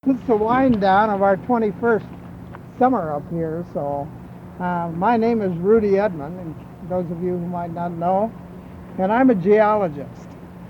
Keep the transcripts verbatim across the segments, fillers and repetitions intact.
It's the wind down of our twenty-first summer up here. So, uh, my name is Rudy Edmond, and those of you who might not know, and I'm a geologist.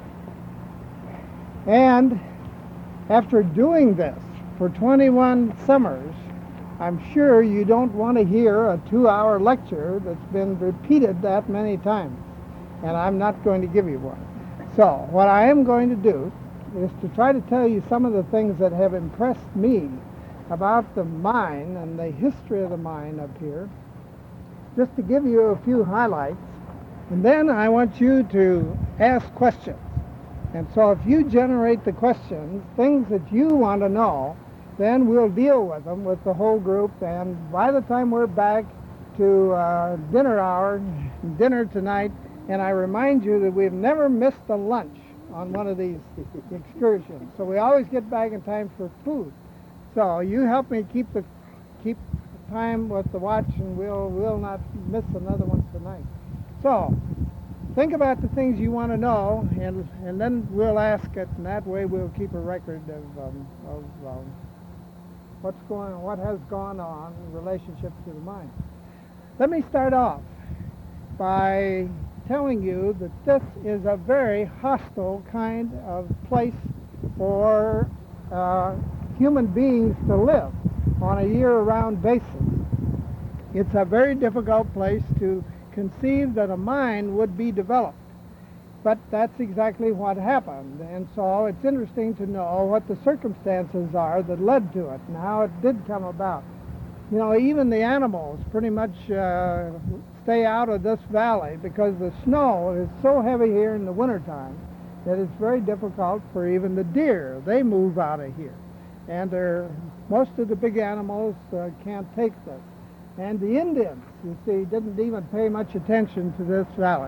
And after doing this for twenty-one summers, I'm sure you don't want to hear a two-hour lecture that's been repeated that many times, and I'm not going to give you one. So, what I am going to do is to try to tell you some of the things that have impressed me about the mine and the history of the mine up here, just to give you a few highlights. And then I want you to ask questions. And so if you generate the questions, things that you want to know, then we'll deal with them with the whole group. And by the time we're back to uh, dinner hour, dinner tonight, and I remind you that we've never missed a lunch on one of these excursions. So we always get back in time for food. So you help me keep the keep the time with the watch, and we'll we'll not miss another one tonight. So think about the things you want to know, and and then we'll ask it, and that way we'll keep a record of um, of um, what's going what has gone on in relationship to the mine. Let me start off by telling you that this is a very hostile kind of place for uh, human beings to live on a year-round basis. It's a very difficult place to conceive that a mine would be developed, but that's exactly what happened. And so it's interesting to know what the circumstances are that led to it and how it did come about. You know, even the animals pretty much uh, stay out of this valley because the snow is so heavy here in the wintertime that it's very difficult for even the deer. They move out of here. And they're, most of the big animals uh, can't take this. And the Indians, you see, didn't even pay much attention to this valley.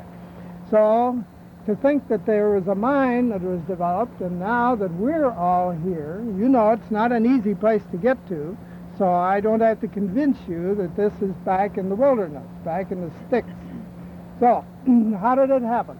So to think that there was a mine that was developed, and now that we're all here, you know it's not an easy place to get to. So I don't have to convince you that this is back in the wilderness, back in the sticks. So, how did it happen?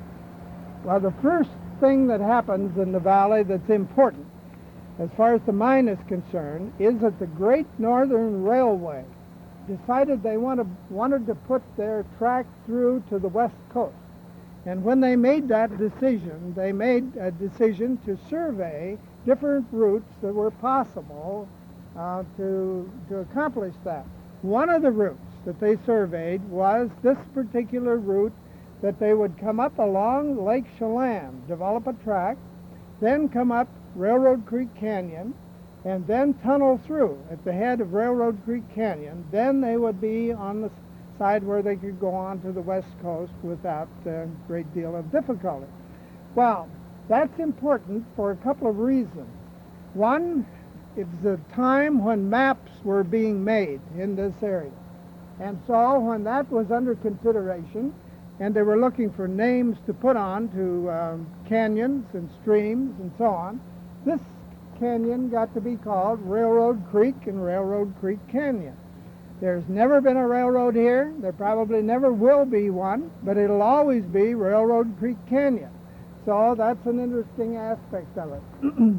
Well, the first thing that happens in the valley that's important, as far as the mine is concerned, is that the Great Northern Railway decided they wanted, wanted to put their track through to the west coast. And when they made that decision, they made a decision to survey different routes that were possible Uh, to, to accomplish that. One of the routes that they surveyed was this particular route, that they would come up along Lake Chelan, develop a track, then come up Railroad Creek Canyon, and then tunnel through at the head of Railroad Creek Canyon. Then they would be on the side where they could go on to the west coast without a great deal of difficulty. Well, that's important for a couple of reasons. One, it's a time when maps were being made in this area. And so when that was under consideration, and they were looking for names to put on to um, canyons and streams and so on, this canyon got to be called Railroad Creek and Railroad Creek Canyon. There's never been a railroad here. There probably never will be one, but it'll always be Railroad Creek Canyon. So that's an interesting aspect of it.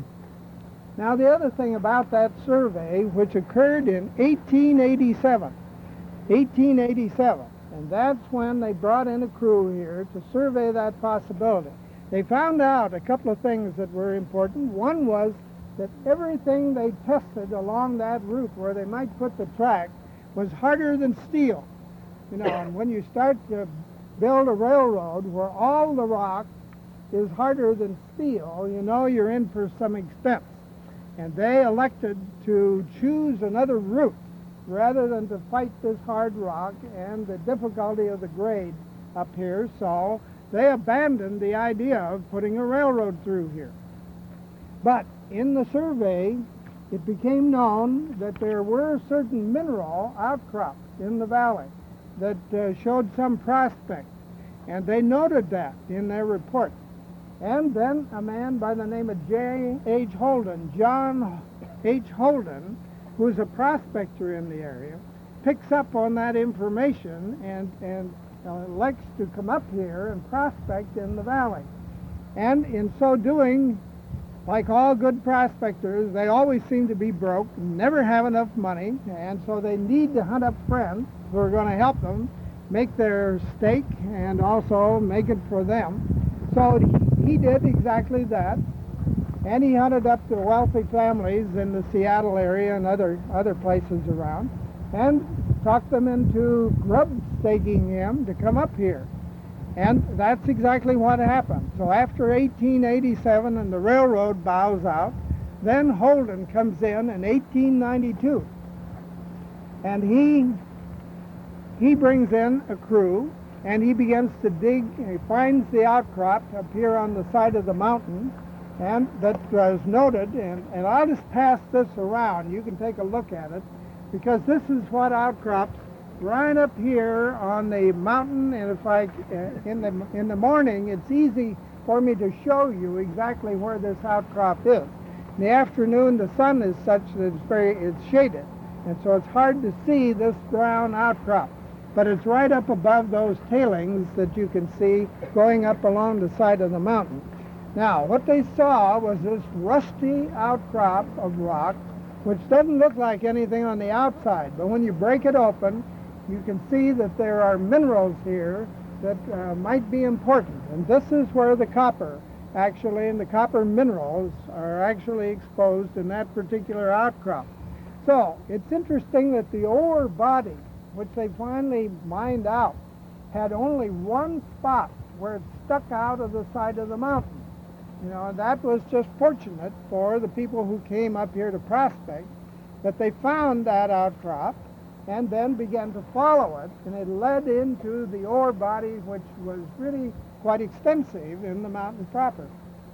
Now, the other thing about that survey, which occurred in eighteen eighty-seven, eighteen eighty-seven, and that's when they brought in a crew here to survey that possibility. They found out a couple of things that were important. One was that everything they tested along that route where they might put the track was harder than steel. You know, and when you start to build a railroad where all the rock is harder than steel, you know you're in for some expense. And they elected to choose another route rather than to fight this hard rock and the difficulty of the grade up here. So they abandoned the idea of putting a railroad through here. But in the survey, it became known that there were certain mineral outcrops in the valley that uh, showed some prospect. And they noted that in their report. And then a man by the name of J H Holden, John H. Holden, who's a prospector in the area, picks up on that information and, and uh, elects to come up here and prospect in the valley. And in so doing, like all good prospectors, they always seem to be broke, never have enough money, and so they need to hunt up friends who are going to help them make their stake and also make it for them. So he did exactly that, and he hunted up the wealthy families in the Seattle area and other, other places around, and talked them into grub staking him to come up here. And that's exactly what happened. So after eighteen eighty-seven and the railroad bows out, then Holden comes in in eighteen ninety-two. And he, he brings in a crew, and he begins to dig. He finds the outcrop up here on the side of the mountain, and that was noted. And, and I'll just pass this around. You can take a look at it, because this is what outcrops right up here on the mountain. And if I uh, in the in the morning, it's easy for me to show you exactly where this outcrop is. In the afternoon, the sun is such that it's very it's shaded, and so it's hard to see this brown outcrop. But it's right up above those tailings that you can see going up along the side of the mountain. Now, what they saw was this rusty outcrop of rock, which doesn't look like anything on the outside, but when you break it open, you can see that there are minerals here that uh, might be important. And this is where the copper, actually, and the copper minerals are actually exposed in that particular outcrop. So it's interesting that the ore body, which they finally mined out, had only one spot where it stuck out of the side of the mountain. You know, and that was just fortunate for the people who came up here to prospect, that they found that outcrop and then began to follow it, and it led into the ore body, which was really quite extensive in the mountain proper.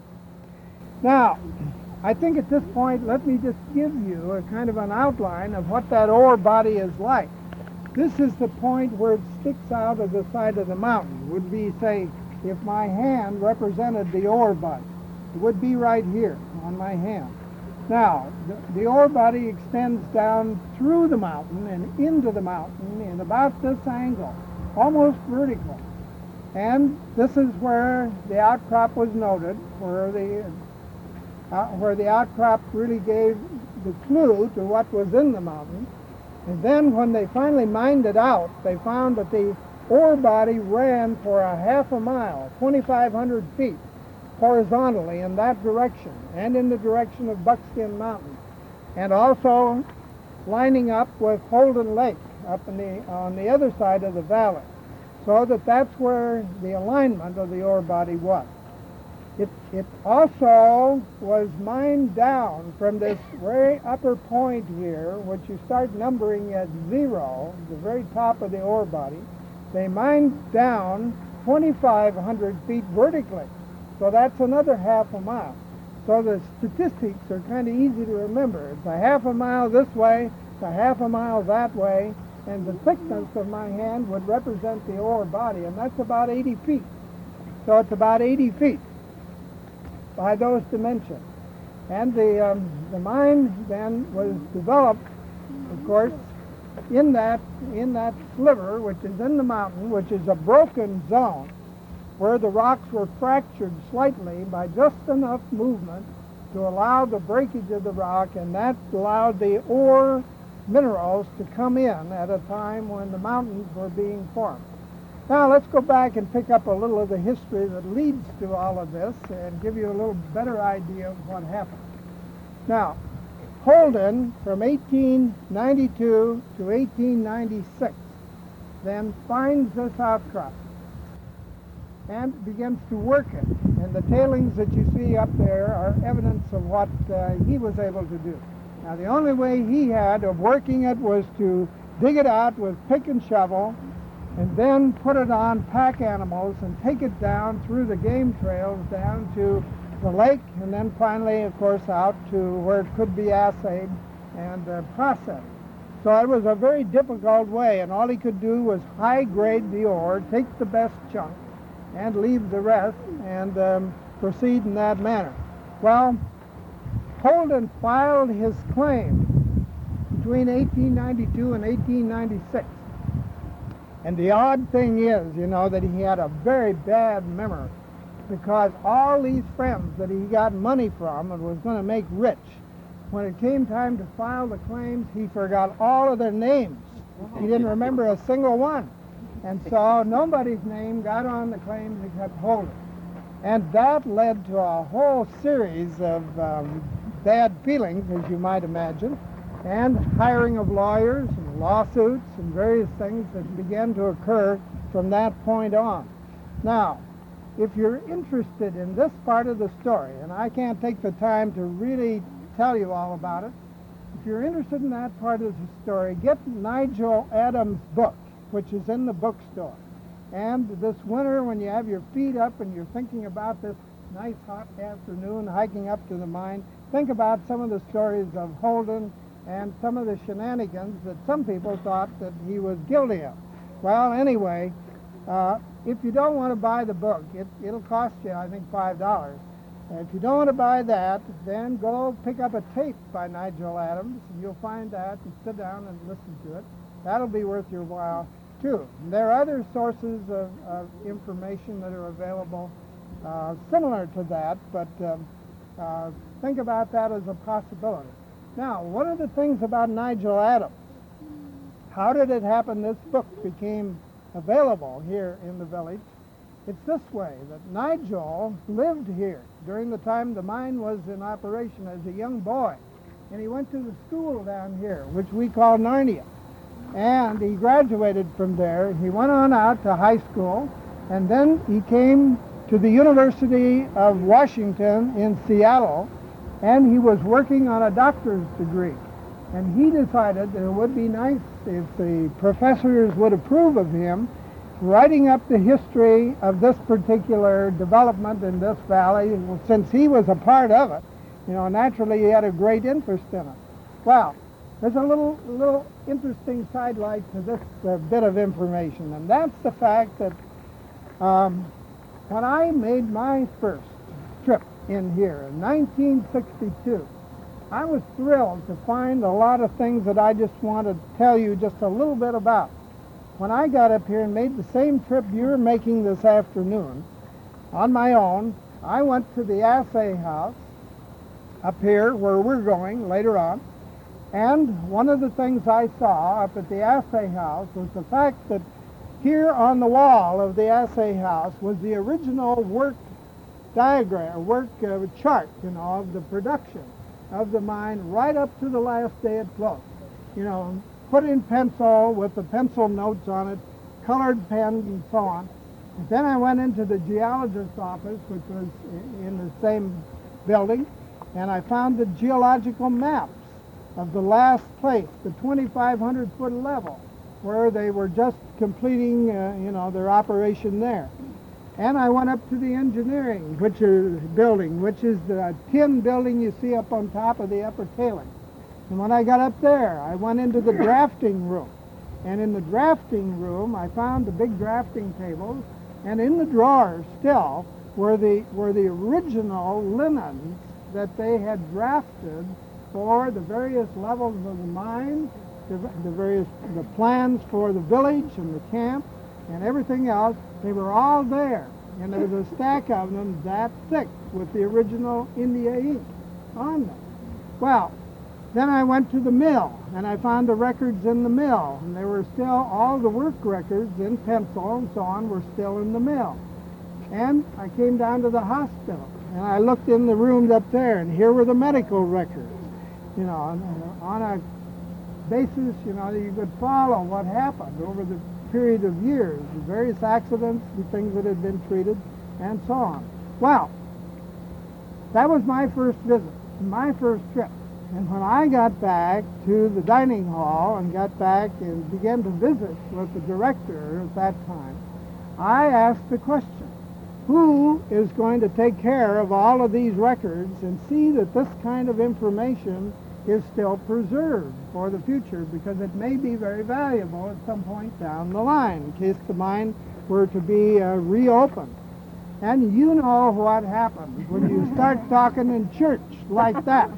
Now, I think at this point, let me just give you a kind of an outline of what that ore body is like. This is the point where it sticks out of the side of the mountain. It would be, say, if my hand represented the ore body. It would be right here on my hand. Now, the, the ore body extends down through the mountain and into the mountain in about this angle, almost vertical. And this is where the outcrop was noted, where the, uh, where the outcrop really gave the clue to what was in the mountain. And then when they finally mined it out, they found that the ore body ran for a half a mile, twenty-five hundred feet, horizontally in that direction and in the direction of Buckskin Mountain, and also lining up with Holden Lake up in the, on the other side of the valley, so that that's where the alignment of the ore body was. It, it also was mined down from this very upper point here, which you start numbering at zero, the very top of the ore body. They mined down twenty-five hundred feet vertically. So that's another half a mile. So the statistics are kind of easy to remember. It's a half a mile this way, it's a half a mile that way, and the thickness of my hand would represent the ore body, and that's about eighty feet. So it's about eighty feet by those dimensions. And the, um, the mine then was developed, of course, in that, in that sliver, which is in the mountain, which is a broken zone, where the rocks were fractured slightly by just enough movement to allow the breakage of the rock, and that allowed the ore minerals to come in at a time when the mountains were being formed. Now let's go back and pick up a little of the history that leads to all of this and give you a little better idea of what happened. Now, Holden, from eighteen ninety-two to eighteen ninety-six, then finds this outcrop and begins to work it. And the tailings that you see up there are evidence of what uh, he was able to do. Now, the only way he had of working it was to dig it out with pick and shovel, and then put it on pack animals and take it down through the game trails down to the lake, and then finally, of course, out to where it could be assayed and uh, processed. So it was a very difficult way, and all he could do was high-grade the ore, take the best chunk, and leave the rest, and um, proceed in that manner. Well, Holden filed his claim between eighteen ninety-two and eighteen ninety-six. And the odd thing is, you know, that he had a very bad memory. because all these friends that he got money from and was going to make rich, when it came time to file the claims, he forgot all of their names. He didn't remember a single one. And so nobody's name got on the claims except Holden. And that led to a whole series of um, bad feelings, as you might imagine, and hiring of lawyers and lawsuits and various things that began to occur from that point on. Now, if you're interested in this part of the story, and I can't take the time to really tell you all about it, if you're interested in that part of the story, get Nigel Adams' book, which is in the bookstore. And this winter, when you have your feet up and you're thinking about this nice hot afternoon hiking up to the mine, think about some of the stories of Holden and some of the shenanigans that some people thought that he was guilty of. Well, anyway, uh, if you don't want to buy the book, it, it'll cost you, I think, five dollars. And if you don't want to buy that, then go pick up a tape by Nigel Adams, and you'll find that and sit down and listen to it. That'll be worth your while, too. And there are other sources of, of information that are available uh, similar to that, but um, uh, think about that as a possibility. Now, one of the things about Nigel Adams, how did it happen this book became available here in the village? It's this way, that Nigel lived here during the time the mine was in operation as a young boy. And he went to the school down here, which we call Narnia. And he graduated from there. He went on out to high school, and then he came to the University of Washington in Seattle, and he was working on a doctor's degree. And he decided that it would be nice if the professors would approve of him writing up the history of this particular development in this valley. Since he was a part of it, you know, naturally he had a great interest in it. Well, there's a little little interesting sidelight to this uh, bit of information, and that's the fact that um, when I made my first trip in here in nineteen sixty-two, I was thrilled to find a lot of things that I just want to tell you just a little bit about. When I got up here and made the same trip you're making this afternoon, on my own, I went to the assay house up here where we're going later on, and one of the things I saw up at the assay house was the fact that here on the wall of the assay house was the original work diagram, work uh, chart, you know, of the production of the mine right up to the last day it closed. You know, put in pencil with the pencil notes on it, colored pens and so on. And then I went into the geologist's office, which was in the same building, and I found the geological maps of the last place, the twenty-five hundred foot level, where they were just completing, uh, you know, their operation there. And I went up to the engineering which is building, which is the tin building you see up on top of the upper tailing. And when I got up there, I went into the drafting room. And in the drafting room, I found the big drafting tables, and in the drawers still were the, were the original linens that they had drafted for the various levels of the mine, the, the various the plans for the village and the camp and everything else. They were all there, and there was a stack of them that thick with the original India ink on them. Well, then I went to the mill, and I found the records in the mill, and they were still, all the work records in pencil and so on were still in the mill. And I came down to the hospital, and I looked in the rooms up there, and here were the medical records, you know, on, on a basis, you know, that you could follow what happened over the period of years, the various accidents and things that had been treated, and so on. Well, that was my first visit, my first trip. And when I got back to the dining hall and got back and began to visit with the director at that time, I asked the question, who is going to take care of all of these records and see that this kind of information is still preserved for the future, because it may be very valuable at some point down the line in case the mine were to be uh, reopened. And you know what happens when you start talking in church like that.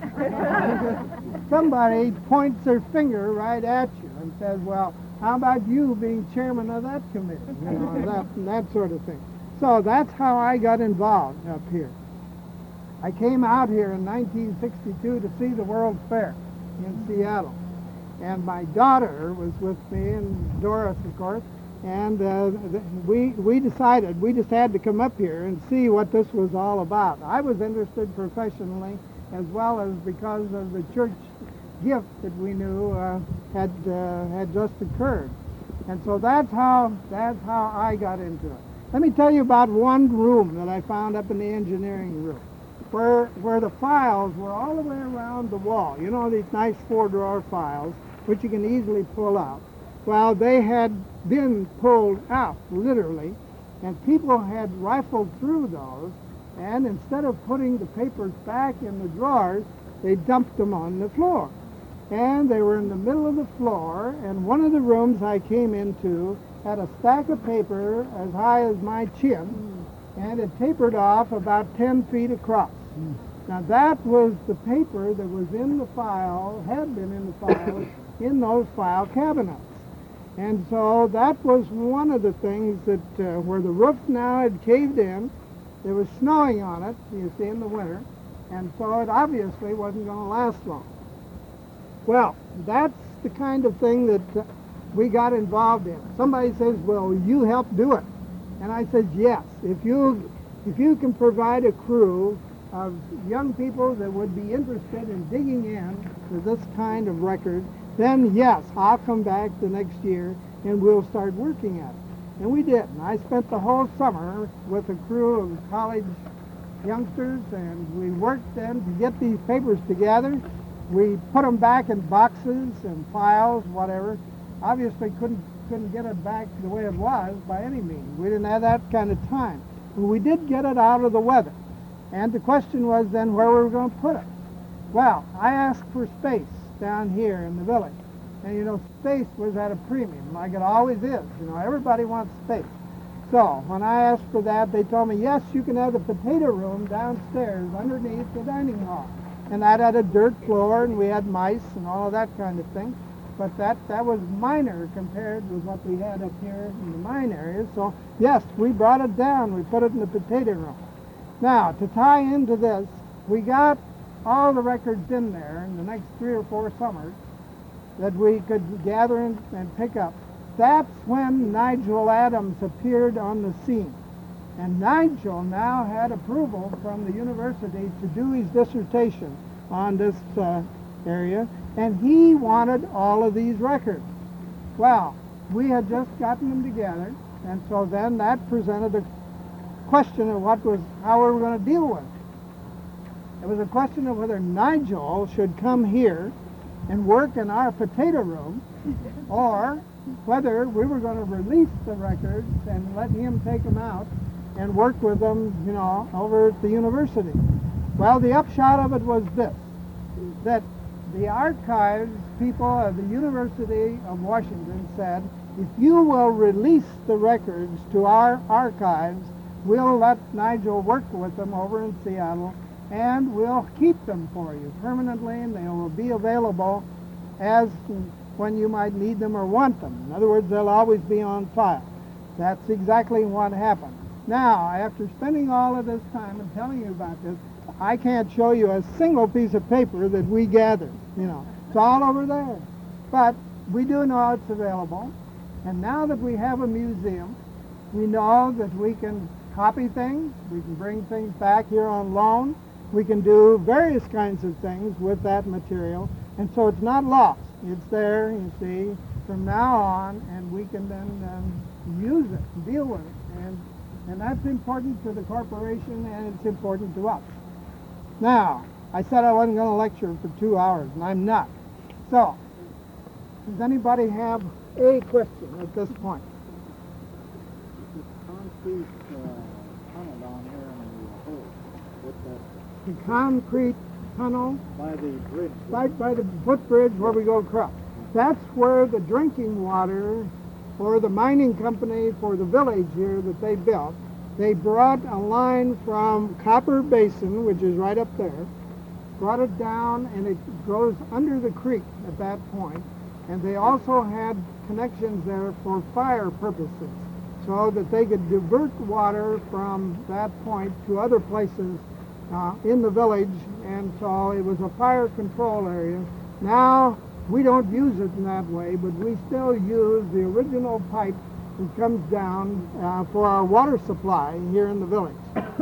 Somebody points their finger right at you and says, well, how about you being chairman of that committee? You know, that, that sort of thing. So that's how I got involved up here. I came out here in nineteen sixty-two to see the World's Fair in Seattle. And my daughter was with me, and Doris, of course, and uh, th- we, we decided we just had to come up here and see what this was all about. I was interested professionally as well as because of the church gift that we knew uh, had, uh, had just occurred. And so that's how, that's how I got into it. Let me tell you about one room that I found up in the engineering room, where, where the files were all the way around the wall. You know, these nice four-drawer files, which you can easily pull out. Well, they had been pulled out, literally, and people had rifled through those, and instead of putting the papers back in the drawers, they dumped them on the floor. And they were in the middle of the floor, and one of the rooms I came into had a stack of paper as high as my chin, and it tapered off about ten feet across. Mm. Now that was the paper that was in the file, had been in the file, in those file cabinets. And so that was one of the things that, uh, where the roof now had caved in, there was snowing on it, you see, in the winter, and so it obviously wasn't going to last long. Well, that's the kind of thing that uh, we got involved in. Somebody says, well, you helped do it. And I said, yes, if you, if you can provide a crew of young people that would be interested in digging in to this kind of record, then yes, I'll come back the next year and we'll start working at it. And we did. And I spent the whole summer with a crew of college youngsters, and we worked then to get these papers together. We put them back in boxes and files, whatever. Obviously couldn't couldn't get it back the way it was by any means. We didn't have that kind of time. But we did get it out of the weather. And the question was then where we were going to put it. Well, I asked for space down here in the village. And you know, space was at a premium, like it always is. You know, everybody wants space. So when I asked for that, they told me, yes, you can have the potato room downstairs underneath the dining hall. And that had a dirt floor, and we had mice and all of that kind of thing. But that, that was minor compared with what we had up here in the mine area. So yes, we brought it down. We put it in the potato room. Now, to tie into this, we got all the records in there in the next three or four summers that we could gather and, and pick up. That's when Nigel Adams appeared on the scene. And Nigel now had approval from the university to do his dissertation on this uh, area, and he wanted all of these records. Well, we had just gotten them together, and so then that presented a question of what was, how we were going to deal with it. It was a question of whether Nigel should come here and work in our potato room, or whether we were going to release the records and let him take them out and work with them, you know, over at the university. Well, the upshot of it was this, that the archives people of the University of Washington said, if you will release the records to our archives, we'll let Nigel work with them over in Seattle, and we'll keep them for you permanently, and they will be available as when you might need them or want them. In other words, they'll always be on file. That's exactly what happened. Now, after spending all of this time and telling you about this, I can't show you a single piece of paper that we gathered. You know, it's all over there. But we do know it's available. And now that we have a museum, we know that we can copy things, we can bring things back here on loan, we can do various kinds of things with that material, and so it's not lost. It's there, you see, from now on, and we can then um, use it, deal with it, and, and that's important to the corporation, and it's important to us. Now, I said I wasn't going to lecture for two hours, and I'm not. So, does anybody have a question at this point? Concrete uh, tunnel down here in the hole with the, The concrete tunnel by the bridge. right by the footbridge where we go across. That's where the drinking water for the mining company for the village here that they built, they brought a line from Copper Basin, which is right up there, brought it down, and it goes under the creek at that point. And they also had connections there for fire purposes. so that they could divert water from that point to other places uh, in the village, and so it was a fire control area. Now we don't use it in that way, but we still use the original pipe that comes down uh, for our water supply here in the village.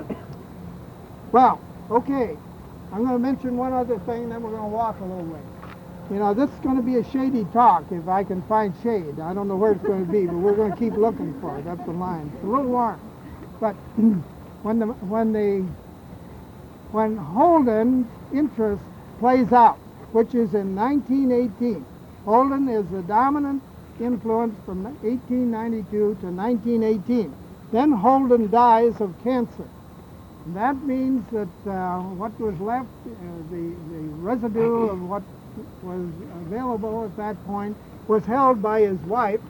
Well, okay, I'm going to mention one other thing, then we're going to walk a little way. You know, this is going to be a shady talk if I can find shade. I don't know where it's going to be, but we're going to keep looking for it up the line. It's a little warm. But when the when the when Holden's interest plays out, which is in nineteen eighteen, Holden is the dominant influence from eighteen ninety-two to nineteen eighteen. Then Holden dies of cancer. And that means that uh, what was left, uh, the, the residue of what was available at that point, was held by his wife,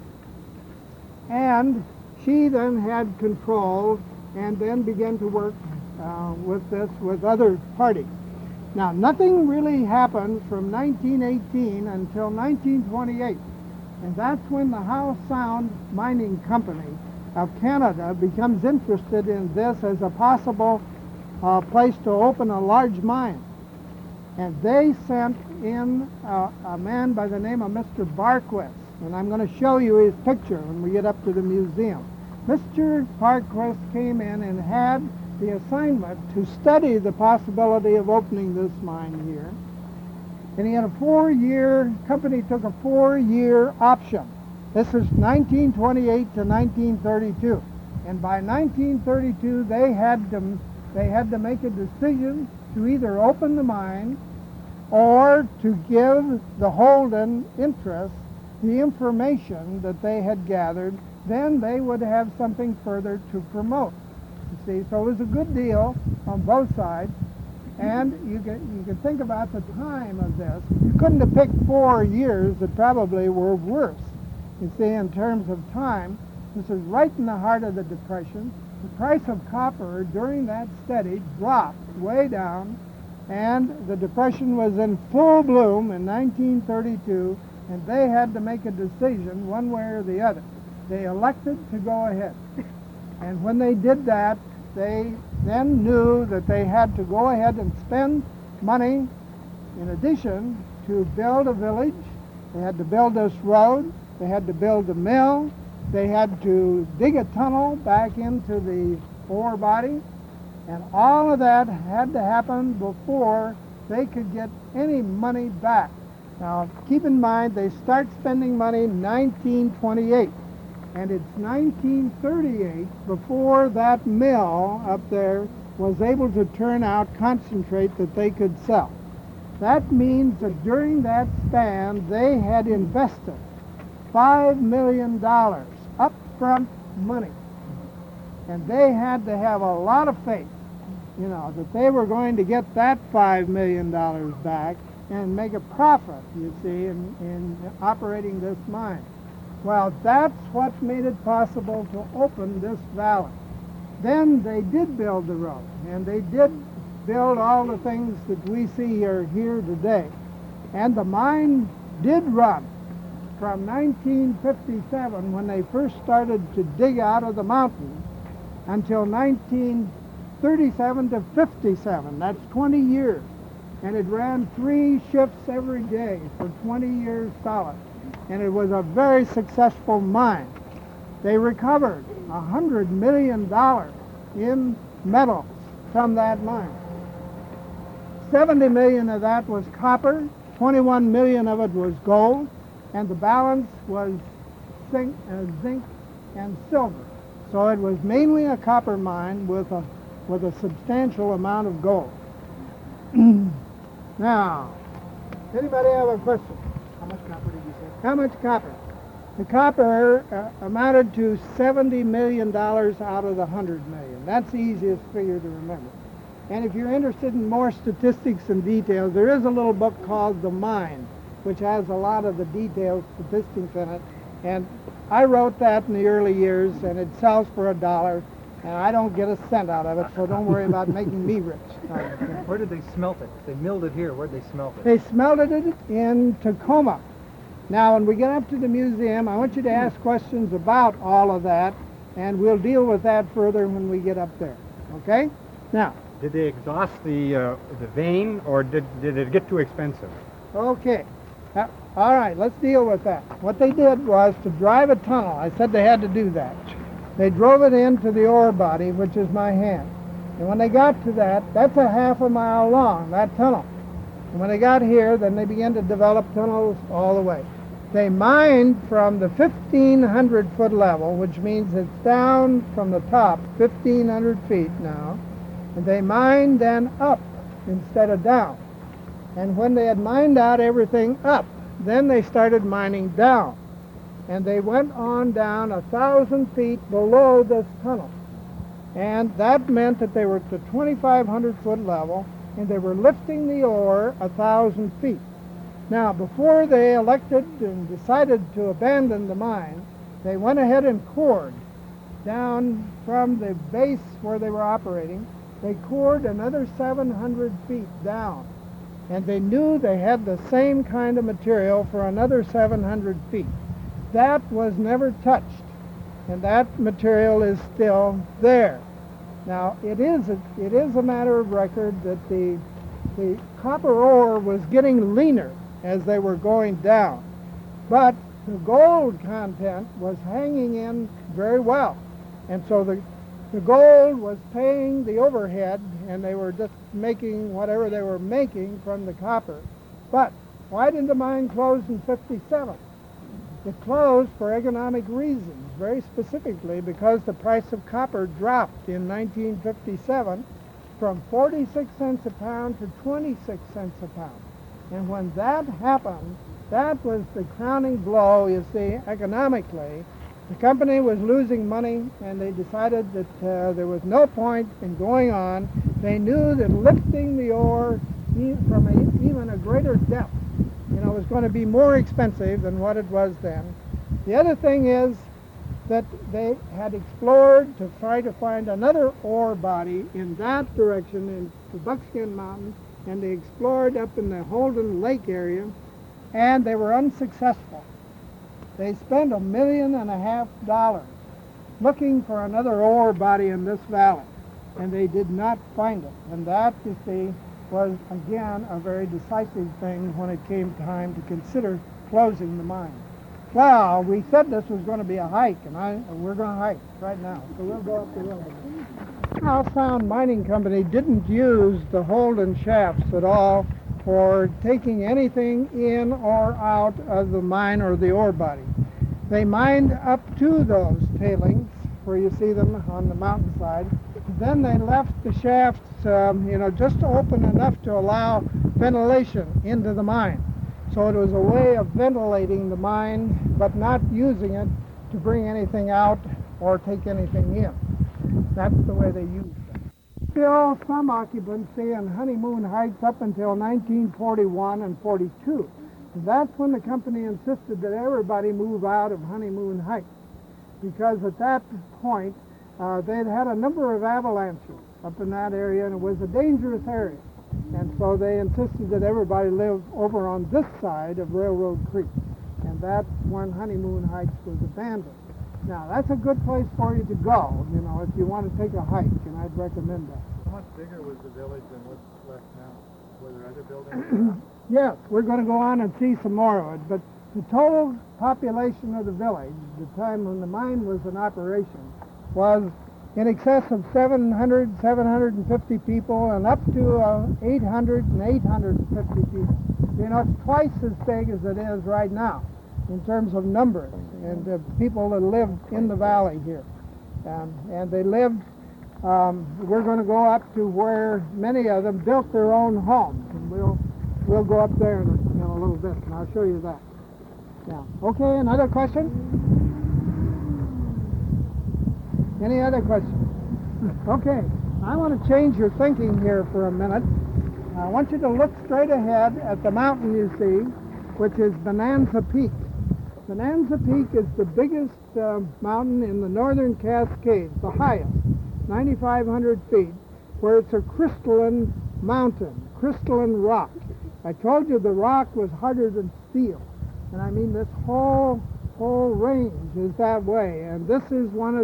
and she then had control and then began to work uh, with this with other parties. Now, nothing really happened from nineteen eighteen until nineteen twenty-eight, and that's when the Howe Sound Mining Company of Canada becomes interested in this as a possible uh, place to open a large mine. And they sent in uh, a man by the name of Mister Barquist, and I'm going to show you his picture when we get up to the museum. Mister Barquist came in and had the assignment to study the possibility of opening this mine here. And he had a four-year, company took a four-year option. This is nineteen twenty-eight to nineteen thirty-two. And by nineteen thirty-two, they had to, they had to make a decision to either open the mine or to give the Holden interest the information that they had gathered. Then they would have something further to promote. You see, so it was a good deal on both sides. And you can, you can think about the time of this. You couldn't have picked four years that probably were worse. You see, in terms of time, this is right in the heart of the Depression. The price of copper during that study dropped way down, and the Depression was in full bloom in nineteen thirty-two, and they had to make a decision one way or the other. They elected to go ahead. And when they did that, they then knew that they had to go ahead and spend money in addition to build a village. They had to build this road. They had to build a mill. They had to dig a tunnel back into the ore body. And all of that had to happen before they could get any money back. Now, keep in mind, they start spending money in nineteen twenty-eight. And it's nineteen thirty-eight before that mill up there was able to turn out concentrate that they could sell. That means that during that span, they had invested five million dollars upfront money. And they had to have a lot of faith, you know, that they were going to get that five million dollars back and make a profit, you see, in, in operating this mine. Well, that's what made it possible to open this valley. Then they did build the road, and they did build all the things that we see are here today. And the mine did run from nineteen fifty-seven, when they first started to dig out of the mountains, until nineteen thirty-seven to fifty-seven. That's twenty years. And it ran three shifts every day for twenty years solid. And it was a very successful mine. They recovered one hundred million dollars in metals from that mine. seventy million dollars of that was copper, twenty-one million dollars of it was gold, and the balance was zinc, uh, zinc and silver. So it was mainly a copper mine with a, with a substantial amount of gold. Now, anybody have a question? How much copper did you say? How much copper? The copper uh, amounted to seventy million dollars out of the one hundred million dollars. That's the easiest figure to remember. And if you're interested in more statistics and details, there is a little book called The Mine, which has a lot of the detailed statistics in it. And I wrote that in the early years, and it sells for a dollar, and I don't get a cent out of it, so don't worry about making me rich. Where did they smelt it? They milled it here. Where did they smelt it? They smelted it in Tacoma. Now, when we get up to the museum, I want you to ask questions about all of that, and we'll deal with that further when we get up there. Okay? Now, Did they exhaust the uh, the vein, or did did it get too expensive? okay. Uh, all right, let's deal with that. What they did was to drive a tunnel. I said they had to do that. They drove it into the ore body, which is my hand. And when they got to that, that's a half a mile long, that tunnel. And when they got here, then they began to develop tunnels all the way. They mined from the fifteen hundred foot level, which means it's down from the top fifteen hundred feet now. And they mined then up instead of down. And when they had mined out everything up, then they started mining down. And they went on down a thousand feet below this tunnel. And that meant that they were at the twenty-five hundred foot level, and they were lifting the ore a thousand feet. Now, before they elected and decided to abandon the mine, they went ahead and cored down from the base where they were operating. They cored another seven hundred feet down. And they knew they had the same kind of material for another seven hundred feet. That was never touched, and that material is still there. Now, it is a, it is a matter of record that the, the copper ore was getting leaner as they were going down, but the gold content was hanging in very well. And so the, the gold was paying the overhead, and they were just making whatever they were making from the copper. But why did the mine close in fifty-seven? It closed for economic reasons, very specifically because the price of copper dropped in nineteen fifty-seven from forty-six cents a pound to twenty-six cents a pound. And when that happened, that was the crowning blow, you see, economically. The company was losing money, and they decided that uh, there was no point in going on. They knew that lifting the ore e- from a, even a greater depth, you know, was going to be more expensive than what it was then. The other thing is that they had explored to try to find another ore body in that direction, in the Buckskin Mountain, and they explored up in the Holden Lake area, and they were unsuccessful. They spent a million and a half dollars looking for another ore body in this valley, and they did not find it. And that, you see, was, again, a very decisive thing when it came time to consider closing the mine. Well, we said this was going to be a hike, and I, we're going to hike right now, so we'll go up the hill. South Sound Mining Company didn't use the Holden shafts at all for taking anything in or out of the mine or the ore body. They mined up to those tailings, where you see them on the mountainside. Then they left the shafts, um, you know, just open enough to allow ventilation into the mine. So it was a way of ventilating the mine, but not using it to bring anything out or take anything in. That's the way they used it. Still some occupancy in Honeymoon Heights up until nineteen forty-one and forty-two. That's when the company insisted that everybody move out of Honeymoon Heights, because at that point uh, they'd had a number of avalanches up in that area, and it was a dangerous area. And so they insisted that everybody live over on this side of Railroad Creek, and that's when Honeymoon Heights was abandoned. Now, that's a good place for you to go, you know, if you want to take a hike, and I'd recommend that. How much bigger was the village than what's left now? Were there other buildings? Yes, we're going to go on and see some more of it, but the total population of the village, the time when the mine was in operation, was in excess of seven hundred, seven hundred fifty people, and up to uh, eight hundred and eight hundred fifty people. You know, it's twice as big as it is right now in terms of numbers and uh, people that live in the valley here. Um, and they lived, um, we're going to go up to where many of them built their own homes, and we'll we'll go up there in a, in a little bit, and I'll show you that. Yeah. Okay, another question? Any other questions? Okay, I want to change your thinking here for a minute. I want you to look straight ahead at the mountain you see, which is Bonanza Peak. Bonanza Peak is the biggest uh, mountain in the northern Cascades, the highest, ninety-five hundred feet, where it's a crystalline mountain, crystalline rock. I told you the rock was harder than steel, and I mean this whole whole range is that way, and this is one of the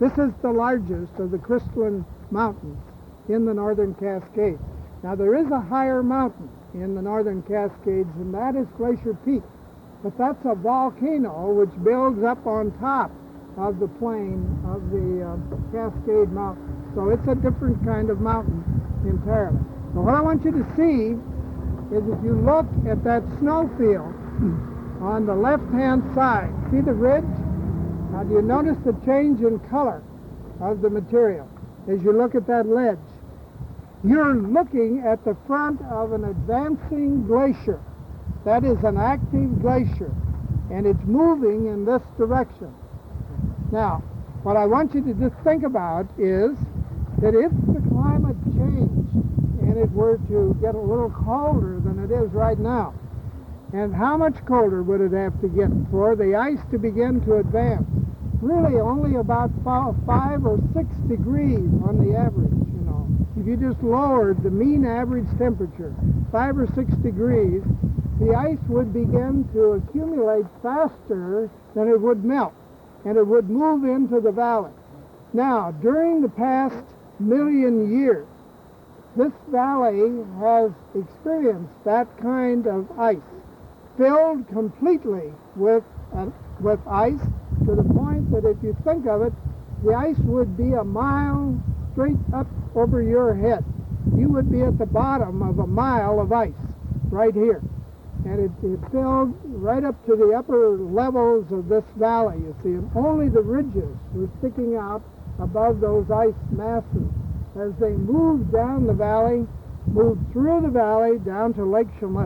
This is the largest of the crystalline mountains in the Northern Cascades. Now there is a higher mountain in the Northern Cascades, and that is Glacier Peak. But that's a volcano which builds up on top of the plain of the uh, Cascade Mountains. So it's a different kind of mountain entirely. So what I want you to see is if you look at that snowfield on the left-hand side, see the ridge? Now do you notice the change in color of the material as you look at that ledge? You're looking at the front of an advancing glacier. That is an active glacier, and it's moving in this direction. Now, what I want you to just think about is that if the climate changed and it were to get a little colder than it is right now, and how much colder would it have to get for the ice to begin to advance? Really only about five or six degrees on the average, you know. If you just lowered the mean average temperature five or six degrees, the ice would begin to accumulate faster than it would melt, and it would move into the valley. Now, during the past million years, this valley has experienced that kind of ice, filled completely with, uh, with ice, to the point that if you think of it, the ice would be a mile straight up over your head. You would be at the bottom of a mile of ice right here. And it, it filled right up to the upper levels of this valley, you see, and only the ridges were sticking out above those ice masses. As they moved down the valley, moved through the valley down to Lake Chelan,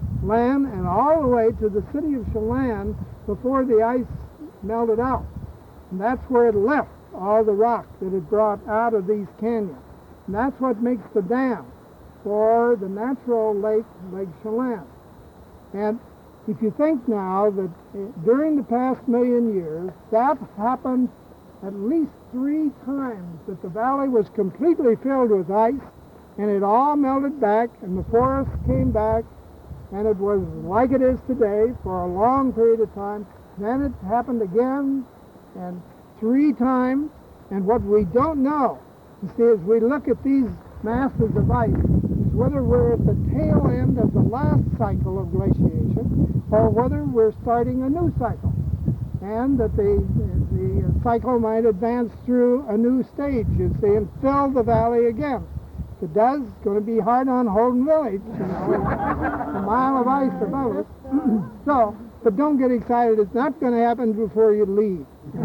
and all the way to the city of Chelan before the ice melted out. And that's where it left all the rock that it brought out of these canyons. And that's what makes the dam for the natural lake, Lake Chelan. And if you think now that during the past million years, that happened at least three times, that the valley was completely filled with ice, and it all melted back, and the forest came back, and it was like it is today for a long period of time. Then it happened again, and three times, and what we don't know, you see, as we look at these masses of ice, is whether we're at the tail end of the last cycle of glaciation, or whether we're starting a new cycle, and that the, the cycle might advance through a new stage, you see, and fill the valley again. If it does, it's going to be hard on Holden Village, you know, a mile of ice above it. So, but don't get excited. It's not going to happen before you leave.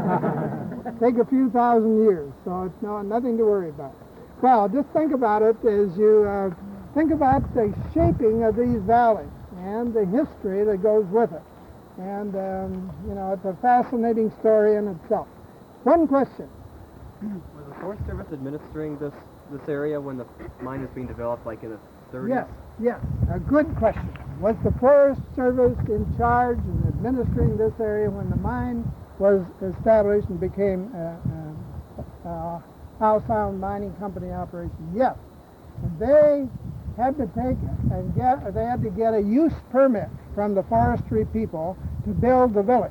Take a few thousand years, so it's no, nothing to worry about. Well, just think about it as you uh, think about the shaping of these valleys and the history that goes with it. And, um, you know, it's a fascinating story in itself. One question. Was the Forest Service administering this, this area when the mine was being developed, like in the thirties? Yes, yes, a good question. Was the Forest Service in charge in administering this area when the mine was established and became a, a, a house-owned mining company operation? Yes. And they had to take and get, they had to get a use permit from the forestry people to build the village.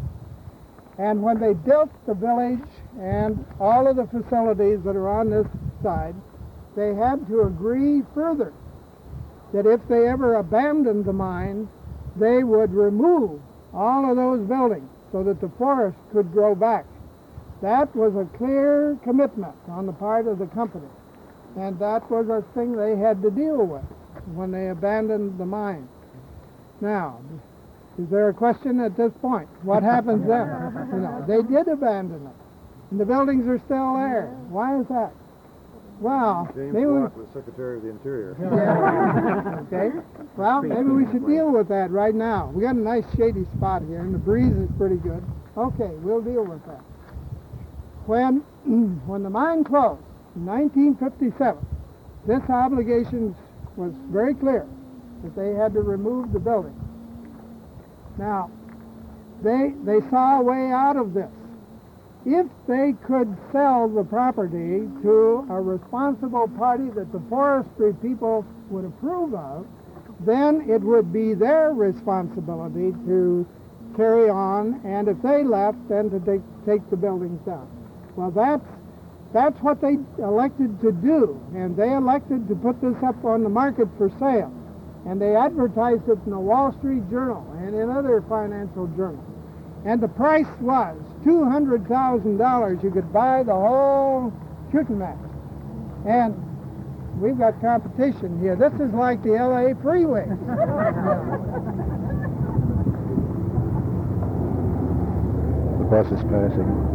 And when they built the village and all of the facilities that are on this side, they had to agree further that if they ever abandoned the mine, they would remove all of those buildings so that the forest could grow back. That was a clear commitment on the part of the company, and that was a thing they had to deal with when they abandoned the mine. Now, is there a question at this point? What happens then? You know, they did abandon it, and the buildings are still there. Why is that? Well, James maybe we, Watt was Secretary of the Interior. yeah. Okay. Well, maybe we should deal with that right now. We got a nice shady spot here, and the breeze is pretty good. Okay, we'll deal with that. When, when the mine closed in nineteen fifty-seven, this obligation was very clear that they had to remove the building. Now, they they saw a way out of this. If they could sell the property to a responsible party that the forestry people would approve of, then it would be their responsibility to carry on, and if they left, then to take, take the buildings down. Well, that's that's what they elected to do, and they elected to put this up on the market for sale, and they advertised it in the Wall Street Journal and in other financial journals. And the price was two hundred thousand dollars. You could buy the whole shooting match. And we've got competition here. This is like the L A freeway. The bus is passing.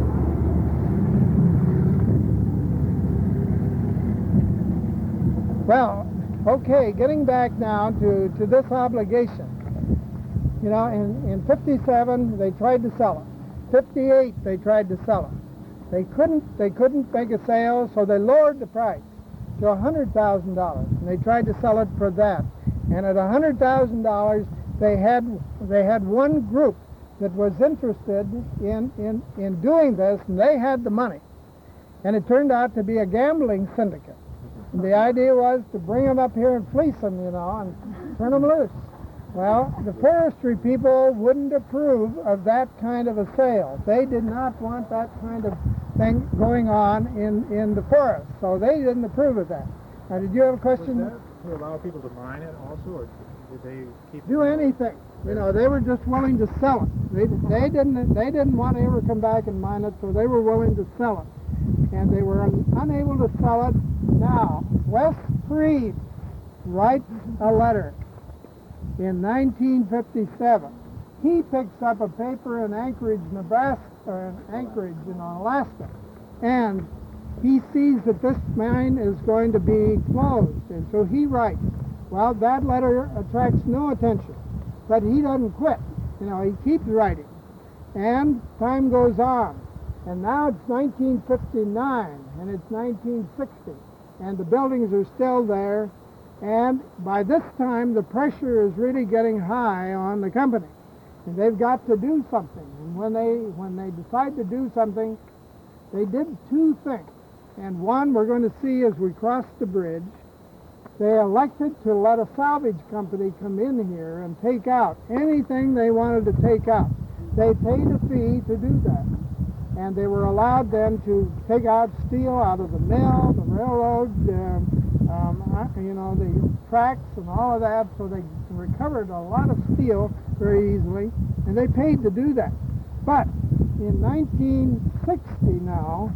Well, okay, getting back now to, to this obligation. You know, in, in fifty-seven, they tried to sell it. fifty-eight, they tried to sell it. They couldn't, they couldn't make a sale, so they lowered the price to one hundred thousand dollars, and they tried to sell it for that. And at one hundred thousand dollars, they had, they had one group that was interested in, in, in doing this, and they had the money. And it turned out to be a gambling syndicate. And the idea was to bring them up here and fleece them, you know, and turn them loose. Well, the forestry people wouldn't approve of that kind of a sale. They did not want that kind of thing going on in, in the forest, so they didn't approve of that. Now, did you have a question? Was that to allow people to mine it also, or did they keep Do anything. You know, they were just willing to sell it. They, they didn't they didn't want to ever come back and mine it, so they were willing to sell it. And they were un, unable to sell it. Now, Wes Freed writes a letter in nineteen fifty-seven. He picks up a paper in Anchorage, Nebraska, or in Anchorage in Alaska, and he sees that this mine is going to be closed, and so he writes. Well, that letter attracts no attention, but he doesn't quit. You know, he keeps writing, and time goes on, and now it's nineteen fifty-nine, and it's nineteen sixty, and the buildings are still there, and by this time the pressure is really getting high on the company, and they've got to do something. And when they when they decide to do something, they did two things. And one we're going to see as we cross the bridge. They elected to let a salvage company come in here and take out anything they wanted to take out. They paid a fee to do that. And they were allowed then to take out steel out of the mill, the railroad, um, um, you know, the tracks and all of that. So they recovered a lot of steel very easily, and they paid to do that. But in nineteen sixty now,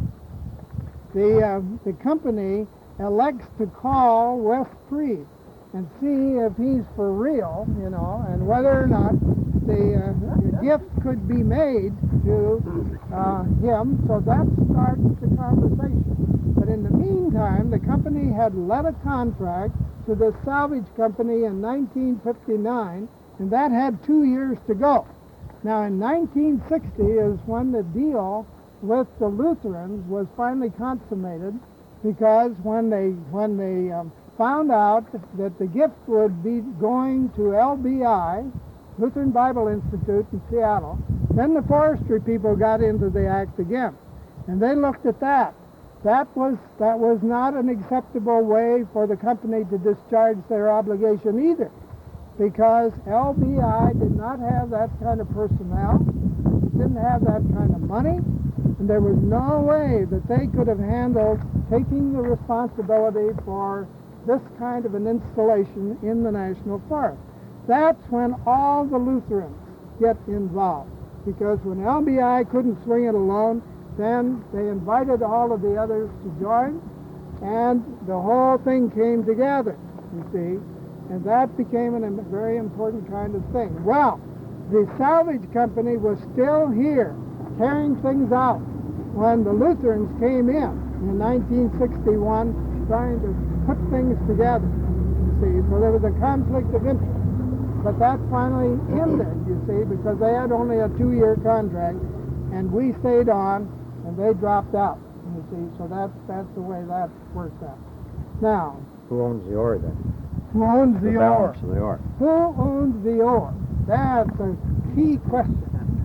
the, uh, the company elects to call Wes Freed and see if he's for real, you know, and whether or not the, uh, the gift could be made to uh, him. So that starts the conversation. But in the meantime, the company had let a contract to the salvage company in nineteen fifty-nine, and that had two years to go. Now in nineteen sixty is when the deal with the Lutherans was finally consummated, because when they when they um, found out that the gift would be going to L B I, Lutheran Bible Institute in Seattle, then the forestry people got into the act again, and they looked at that. That was that was not an acceptable way for the company to discharge their obligation either, because L B I did not have that kind of personnel, it didn't have that kind of money, and there was no way that they could have handled taking the responsibility for this kind of an installation in the National Forest. That's when all the Lutherans get involved, because when L B I couldn't swing it alone, then they invited all of the others to join, and the whole thing came together, you see, and that became a very important kind of thing. Well, the salvage company was still here, carrying things out, when the Lutherans came in in nineteen sixty-one, trying to put things together, you see. So there was a conflict of interest. But that finally ended, you see, because they had only a two-year contract, and we stayed on, and they dropped out, you see. So that's, that's the way that worked out. Now, Who owns the ore then? who owns the, the ore? balance of the ore. Who owns the ore? That's a key question.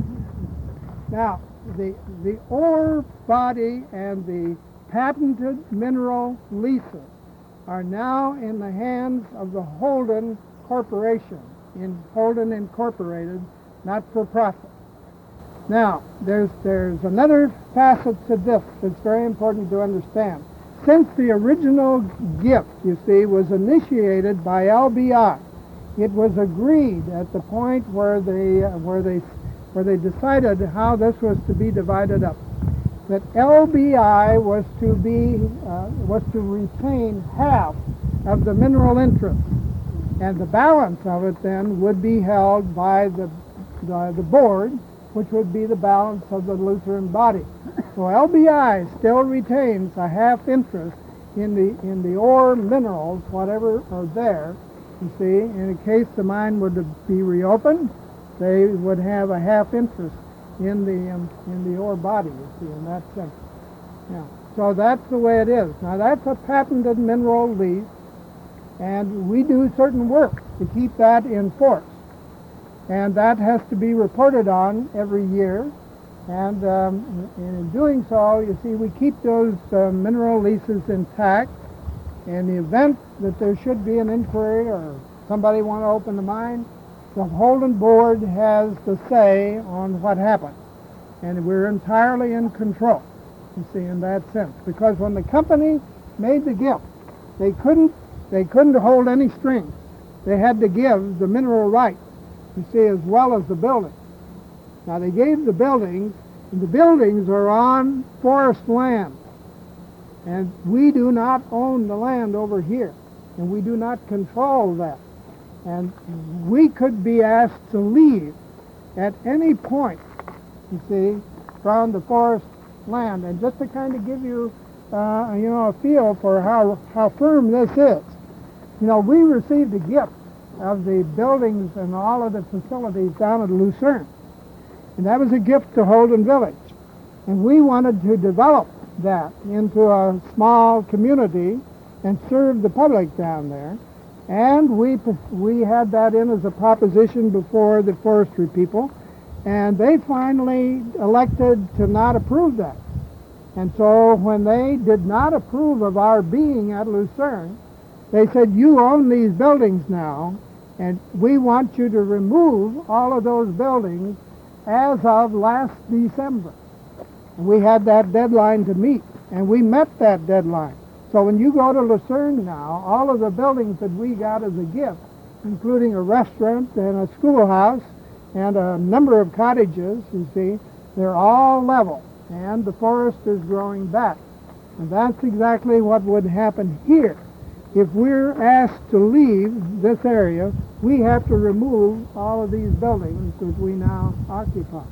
Now, the, the ore body and the patented mineral leases are now in the hands of the Holden Corporation, in Holden Incorporated, not for profit. Now, there's, there's another facet to this that's very important to understand. Since the original gift, you see, was initiated by L B I, it was agreed at the point where they, uh, where they, where they decided how this was to be divided up, that L B I was to be, uh, was to retain half of the mineral interest, and the balance of it then would be held by the, the, the board, which would be the balance of the Lutheran body. So L B I still retains a half interest in the in the ore minerals, whatever are there. You see, in case the mine would be reopened, they would have a half interest in the um, in the ore body. You see, in that sense. Yeah. So that's the way it is. Now that's a patented mineral lease, and we do certain work to keep that in force. And that has to be reported on every year. And um, in doing so, you see, we keep those uh, mineral leases intact. In the event that there should be an inquiry or somebody want to open the mine, the Holden Board has the say on what happened. And we're entirely in control, you see, in that sense. Because when the company made the gift, they couldn't, they couldn't hold any strings. They had to give the mineral rights, you see, as well as the building. Now they gave the buildings, and the buildings are on forest land. And we do not own the land over here, and we do not control that. And we could be asked to leave at any point, you see, from the forest land. And just to kind of give you, uh, you know, a feel for how, how firm this is, you know, we received a gift of the buildings and all of the facilities down at Lucerne. And that was a gift to Holden Village. And we wanted to develop that into a small community and serve the public down there. And we, we had that in as a proposition before the forestry people. And they finally elected to not approve that. And so when they did not approve of our being at Lucerne, they said, you own these buildings now, and we want you to remove all of those buildings as of last December. And we had that deadline to meet, and we met that deadline. So when you go to Lucerne now, all of the buildings that we got as a gift, including a restaurant and a schoolhouse and a number of cottages, you see, they're all level, and the forest is growing back. And that's exactly what would happen here. If we're asked to leave this area, we have to remove all of these buildings that we now occupy.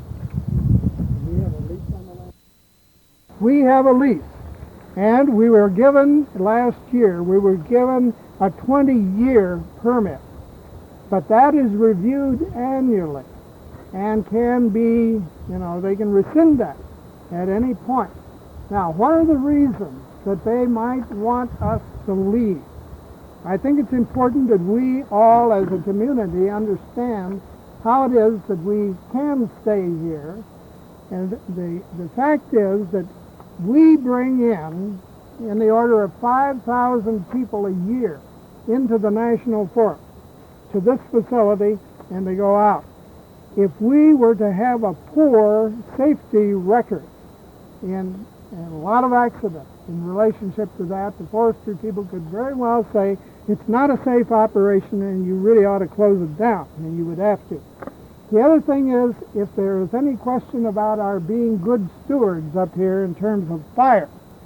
We have a lease on the land? We have a lease. And we were given, last year, we were given a twenty-year permit. But that is reviewed annually and can be, you know, they can rescind that at any point. Now, what are the reasons that they might want us to leave? I think it's important that we all as a community understand how it is that we can stay here. And the, the fact is that we bring in, in the order of five thousand people a year into the National Forest, to this facility, and they go out. If we were to have a poor safety record in, in a lot of accidents in relationship to that, the forestry people could very well say, it's not a safe operation and you really ought to close it down, and you would have to. The other thing is, if there is any question about our being good stewards up here in terms of fire,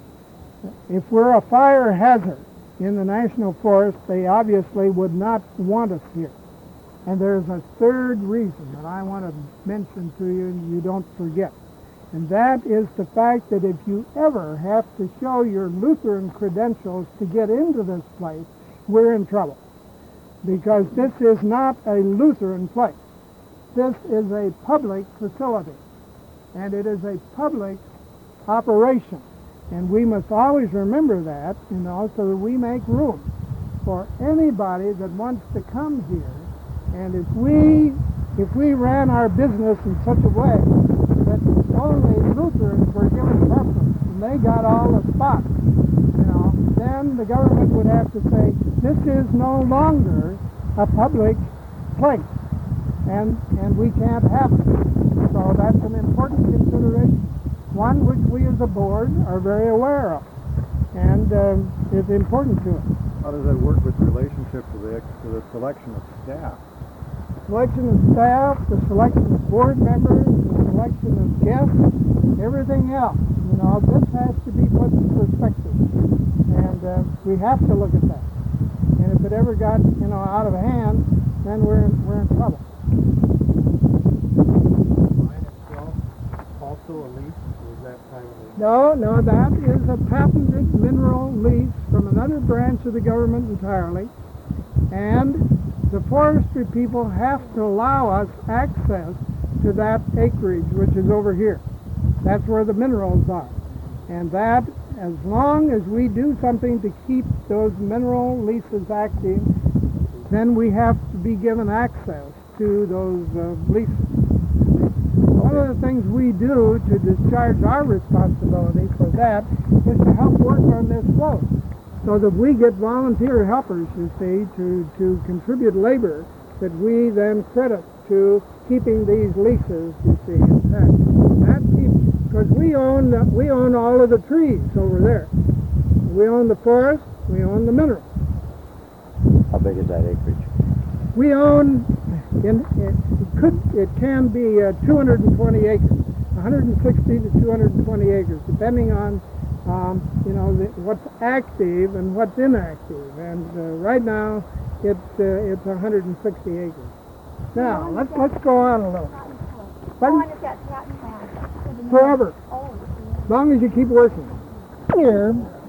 if we're a fire hazard in the National Forest, they obviously would not want us here. And there's a third reason that I want to mention to you and you don't forget. And that is the fact that if you ever have to show your Lutheran credentials to get into this place, we're in trouble. Because this is not a Lutheran place. This is a public facility. And it is a public operation. And we must always remember that, you know, so that we make room for anybody that wants to come here. And if we if we ran our business in such a way that only Lutherans were given preference and they got all the spots, you know, then the government would have to say, this is no longer a public place. and, and we can't have it. So that's an important consideration, one which we as a board are very aware of, and um, is important to us. How does that work with relationship to the, to the selection of staff? Selection of staff, the selection of board members, the selection of guests, everything else. You know, this has to be put in perspective, and uh, we have to look at that. And if it ever got, you know, out of hand, then we're in, we're in trouble. Mine itself also a lease, or is that privately? No, no, that is a patented mineral lease from another branch of the government entirely, and the forestry people have to allow us access to that acreage, which is over here. That's where the minerals are. And that, as long as we do something to keep those mineral leases active, then we have to be given access to those uh, leases. One of the things we do to discharge our responsibility for that is to help work on this road, so that we get volunteer helpers, you see, to, to contribute labor that we then credit to keeping these leases, you see, intact. That keeps, because we own the, we own all of the trees over there. We own the forest, we own the minerals. How big is that acreage? We own, in, it, it could, it can be uh, two hundred twenty acres, one hundred sixty to two hundred twenty acres, depending on, um, you know, the, what's active and what's inactive. And uh, right now, it's uh, it's one hundred sixty acres. Now let's let's go on a little. How long is that patent plan? Forever, Oh, as long as you keep working. Here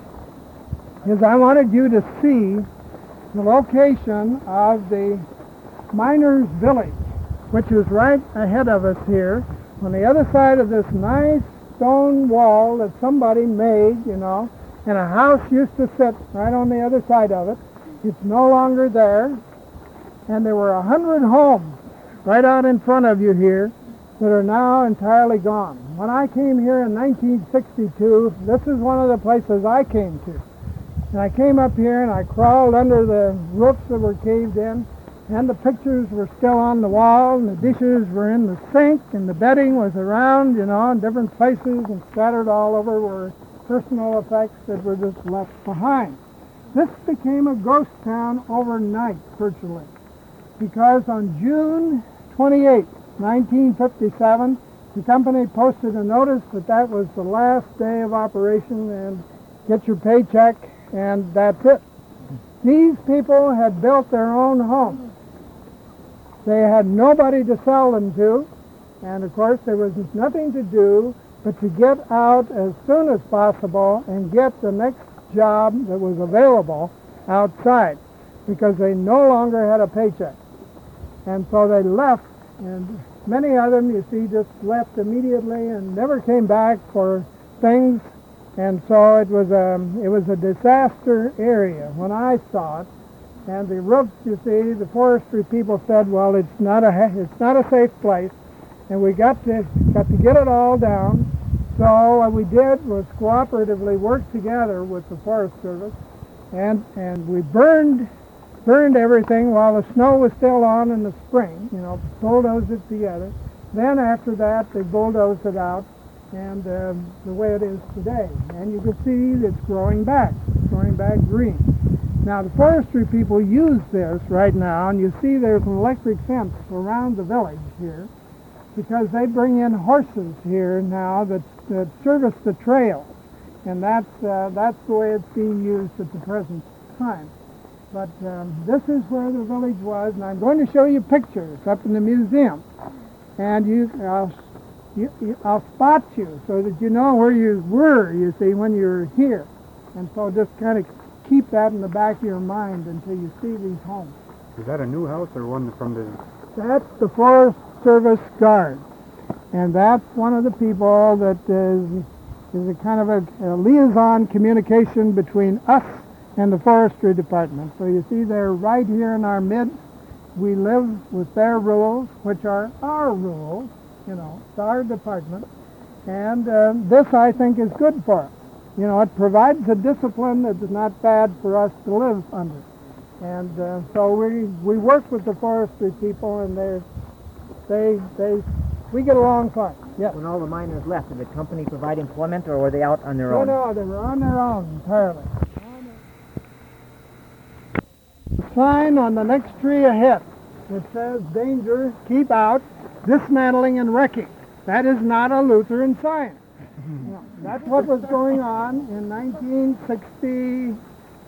is I wanted you to see the location of the Miners Village, which is right ahead of us here, on the other side of this nice stone wall that somebody made, you know, and a house used to sit right on the other side of it. It's no longer there, and there were a hundred homes right out in front of you here that are now entirely gone. When I came here in nineteen sixty-two, this is one of the places I came to. And I came up here and I crawled under the roofs that were caved in, and the pictures were still on the wall, and the dishes were in the sink, and the bedding was around, you know, in different places and scattered all over were personal effects that were just left behind. This became a ghost town overnight, virtually, because on June twenty-eighth, nineteen fifty-seven, the company posted a notice that that was the last day of operation, and get your paycheck, and that's it. These people had built their own homes. They had nobody to sell them to, and of course there was nothing to do but to get out as soon as possible and get the next job that was available outside, because they no longer had a paycheck. And so they left, and many of them, you see, just left immediately and never came back for things. And so it was a, it was a disaster area when I saw it. And the roofs, you see, the forestry people said, well, it's not a, it's not a safe place, and we got to, got to get it all down. So what we did was cooperatively work together with the Forest Service, and, and we burned, burned everything while the snow was still on in the spring, you know, bulldozed it together. Then after that, they bulldozed it out, and uh, the way it is today. And you can see it's growing back, it's growing back green. Now the forestry people use this right now, and you see there's an electric fence around the village here, because they bring in horses here now that, that service the trails, and that's, uh, that's the way it's being used at the present time. But um, this is where the village was, and I'm going to show you pictures up in the museum, and you, I'll, you, you, I'll spot you so that you know where you were, you see, when you were here. And so just kind of keep that in the back of your mind until you see these homes. Is that a new house or one from the... That's the Forest Service Guard, and that's one of the people that is, is a kind of a, a liaison communication between us and the Forestry Department. So you see they're right here in our midst. We live with their rules, which are our rules, you know, it's our department, and uh, this I think is good for us. You know, it provides a discipline that is not bad for us to live under. And uh, so we we work with the forestry people, and they're they, they, we get along fine. Yes. When all the miners left, did the company provide employment, or were they out on their No, own? no, they were on their own entirely. Sign on the next tree ahead that says danger, keep out, dismantling and wrecking. That is not a Lutheran sign. No, that's what was going on in nineteen sixty,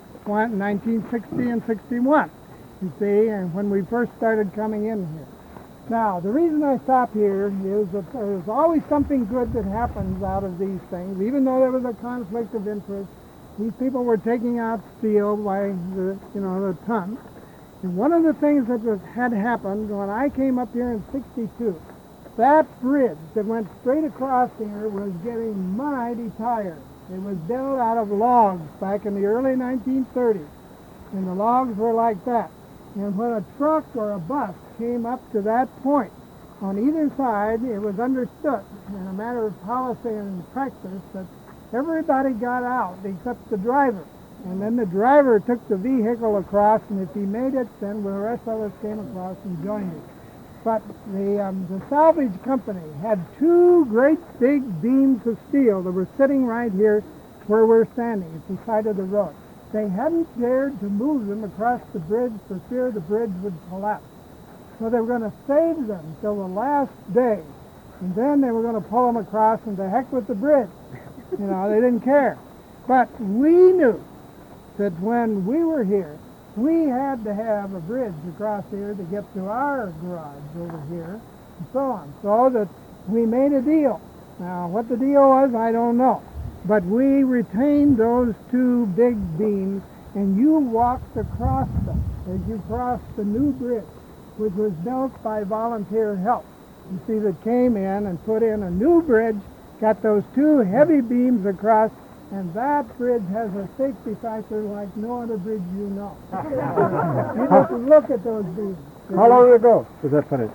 nineteen sixty and sixty-one, you see, and when we first started coming in here. Now, the reason I stop here is that there's always something good that happens out of these things. Even though there was a conflict of interest, these people were taking out steel by the, you know, the ton. And one of the things that was, had happened when I came up here in sixty-two, that bridge that went straight across here was getting mighty tired. It was built out of logs back in the early nineteen thirties, and the logs were like that. And when a truck or a bus came up to that point, on either side, it was understood, in a matter of policy and practice, that everybody got out except the driver. And then the driver took the vehicle across, and if he made it, then the rest of us came across and joined him. But the, um, the salvage company had two great big beams of steel that were sitting right here where we're standing, at the side of the road. They hadn't dared to move them across the bridge for fear the bridge would collapse. So they were going to save them till the last day, and then they were going to pull them across, and to heck with the bridge. You know, they didn't care. But we knew that when we were here, we had to have a bridge across here to get to our garage over here, and so on. So that we made a deal. Now, what the deal was, I don't know. But we retained those two big beams, and you walked across them as you crossed the new bridge, which was built by volunteer help. You see, that came in and put in a new bridge, got those two heavy beams across, and that bridge has a safety factor like no other bridge you know. You just look at those beams. How long ago was that finished?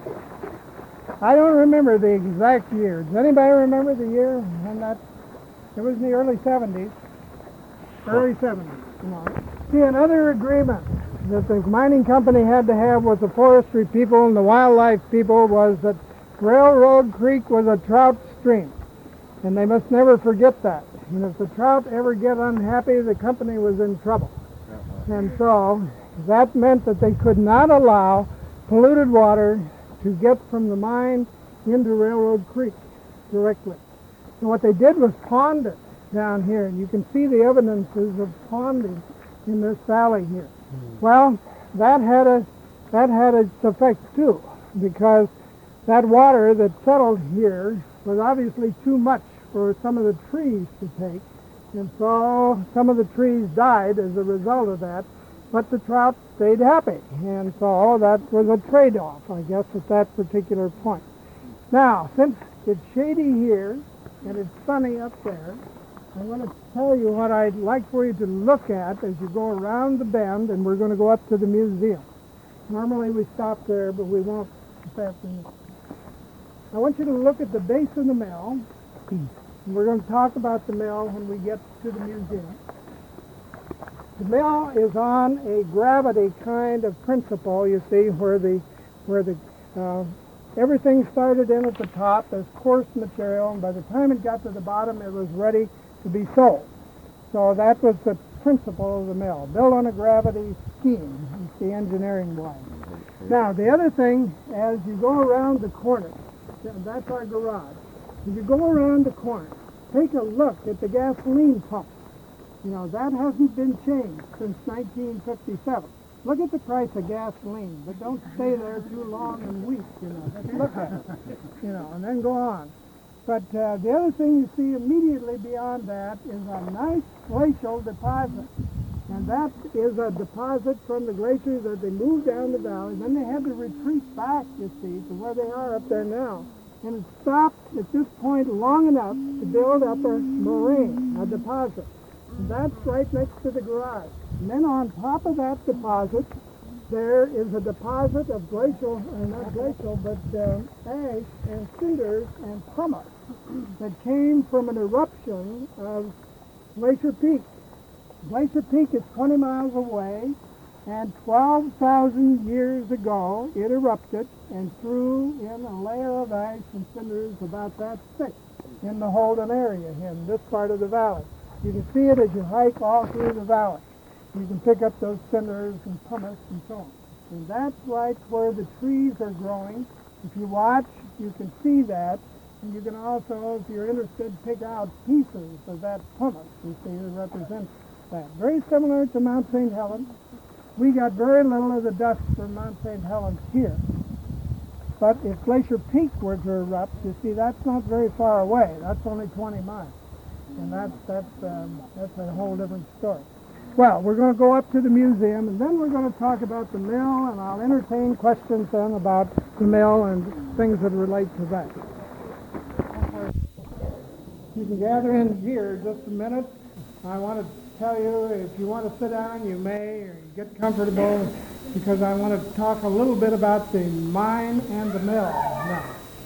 I don't remember the exact year. Does anybody remember the year when that? It was in the early seventies. Early seventies, you know. See, another agreement that the mining company had to have with the forestry people and the wildlife people was that Railroad Creek was a trout stream, and they must never forget that. And if the trout ever get unhappy, the company was in trouble. And so that meant that they could not allow polluted water to get from the mine into Railroad Creek directly. So what they did was pond it down here, and you can see the evidences of ponding in this valley here. Well, that had a that had its effect too, because that water that settled here was obviously too much for some of the trees to take, and so some of the trees died as a result of that, but the trout stayed happy, and so that was a trade-off, I guess, at that particular point. Now, since it's shady here and it's sunny up there, I want to tell you what I'd like for you to look at as you go around the bend, and we're going to go up to the museum. Normally we stop there, but we won't this afternoon. I want you to look at the base of the mill. And we're going to talk about the mill when we get to the museum. The mill is on a gravity kind of principle, you see, where the where the uh, everything started in at the top as coarse material, and by the time it got to the bottom, it was ready to be sold. So that was the principle of the mill, built on a gravity scheme. It's the engineering wise. Now, the other thing, as you go around the corner, that's our garage. If you go around the corner, take a look at the gasoline pump. You know, that hasn't been changed since nineteen fifty-seven. Look at the price of gasoline, but don't stay there too long and weak, you know. Just look at it, you know, and then go on. But uh, the other thing you see immediately beyond that is a nice glacial deposit. And that is a deposit from the glaciers that they moved down the valley. Then they had to retreat back, you see, to where they are up there now. And it stopped at this point long enough to build up a moraine, a deposit. And that's right next to the garage. And then on top of that deposit, there is a deposit of glacial, or not glacial, but uh, ash and cinders and pumice that came from an eruption of Glacier Peak. Glacier Peak is twenty miles away, And twelve thousand years ago, it erupted and threw in a layer of ice and cinders about that thick in the Holden area in this part of the valley. You can see it as you hike all through the valley. You can pick up those cinders and pumice and so on. And that's right where the trees are growing. If you watch, you can see that. And you can also, if you're interested, pick out pieces of that pumice, you see, that represents that. Very similar to Mount Saint Helens. We got very little of the dust from Mount Saint Helens here. But if Glacier Peak were to erupt, you see, that's not very far away. That's only twenty miles. And that's, that's, um, that's a whole different story. Well, we're going to go up to the museum, and then we're going to talk about the mill, and I'll entertain questions then about the mill and things that relate to that. You can gather in here just a minute. I want to tell you, if you want to sit down, you may, or get comfortable, because I want to talk a little bit about the mine and the mill now.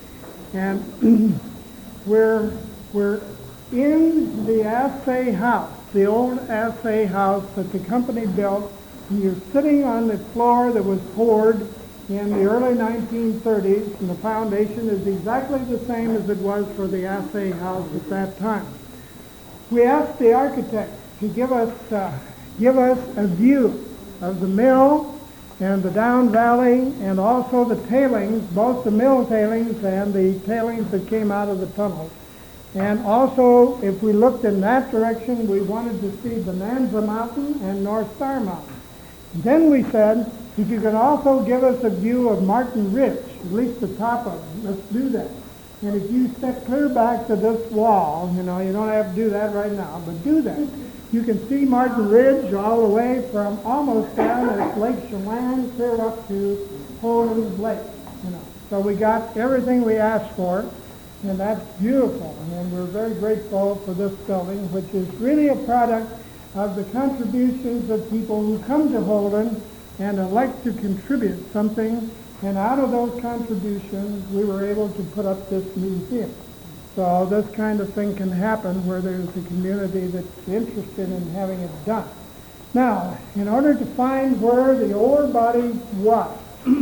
And we're, we're in the assay house, the old assay house that the company built. And you're sitting on the floor that was poured in the early nineteen thirties, and the foundation is exactly the same as it was for the assay house at that time. We asked the architect to give us uh, give us a view of the mill and the down valley, and also the tailings, both the mill tailings and the tailings that came out of the tunnels. And also, if we looked in that direction, we wanted to see Bonanza Mountain and North Star Mountain. And then we said, if you can also give us a view of Martin Ridge, at least the top of it, let's do that. And if you step clear back to this wall, you know, you don't have to do that right now, but do that. You can see Martin Ridge all the way from almost down at Lake Chelan clear up to Holden Lake, you know. So we got everything we asked for, and that's beautiful. And we're very grateful for this building, which is really a product of the contributions of people who come to Holden and elect to contribute something, and out of those contributions we were able to put up this museum. So this kind of thing can happen where there's a community that's interested in having it done. Now, in order to find where the ore body was,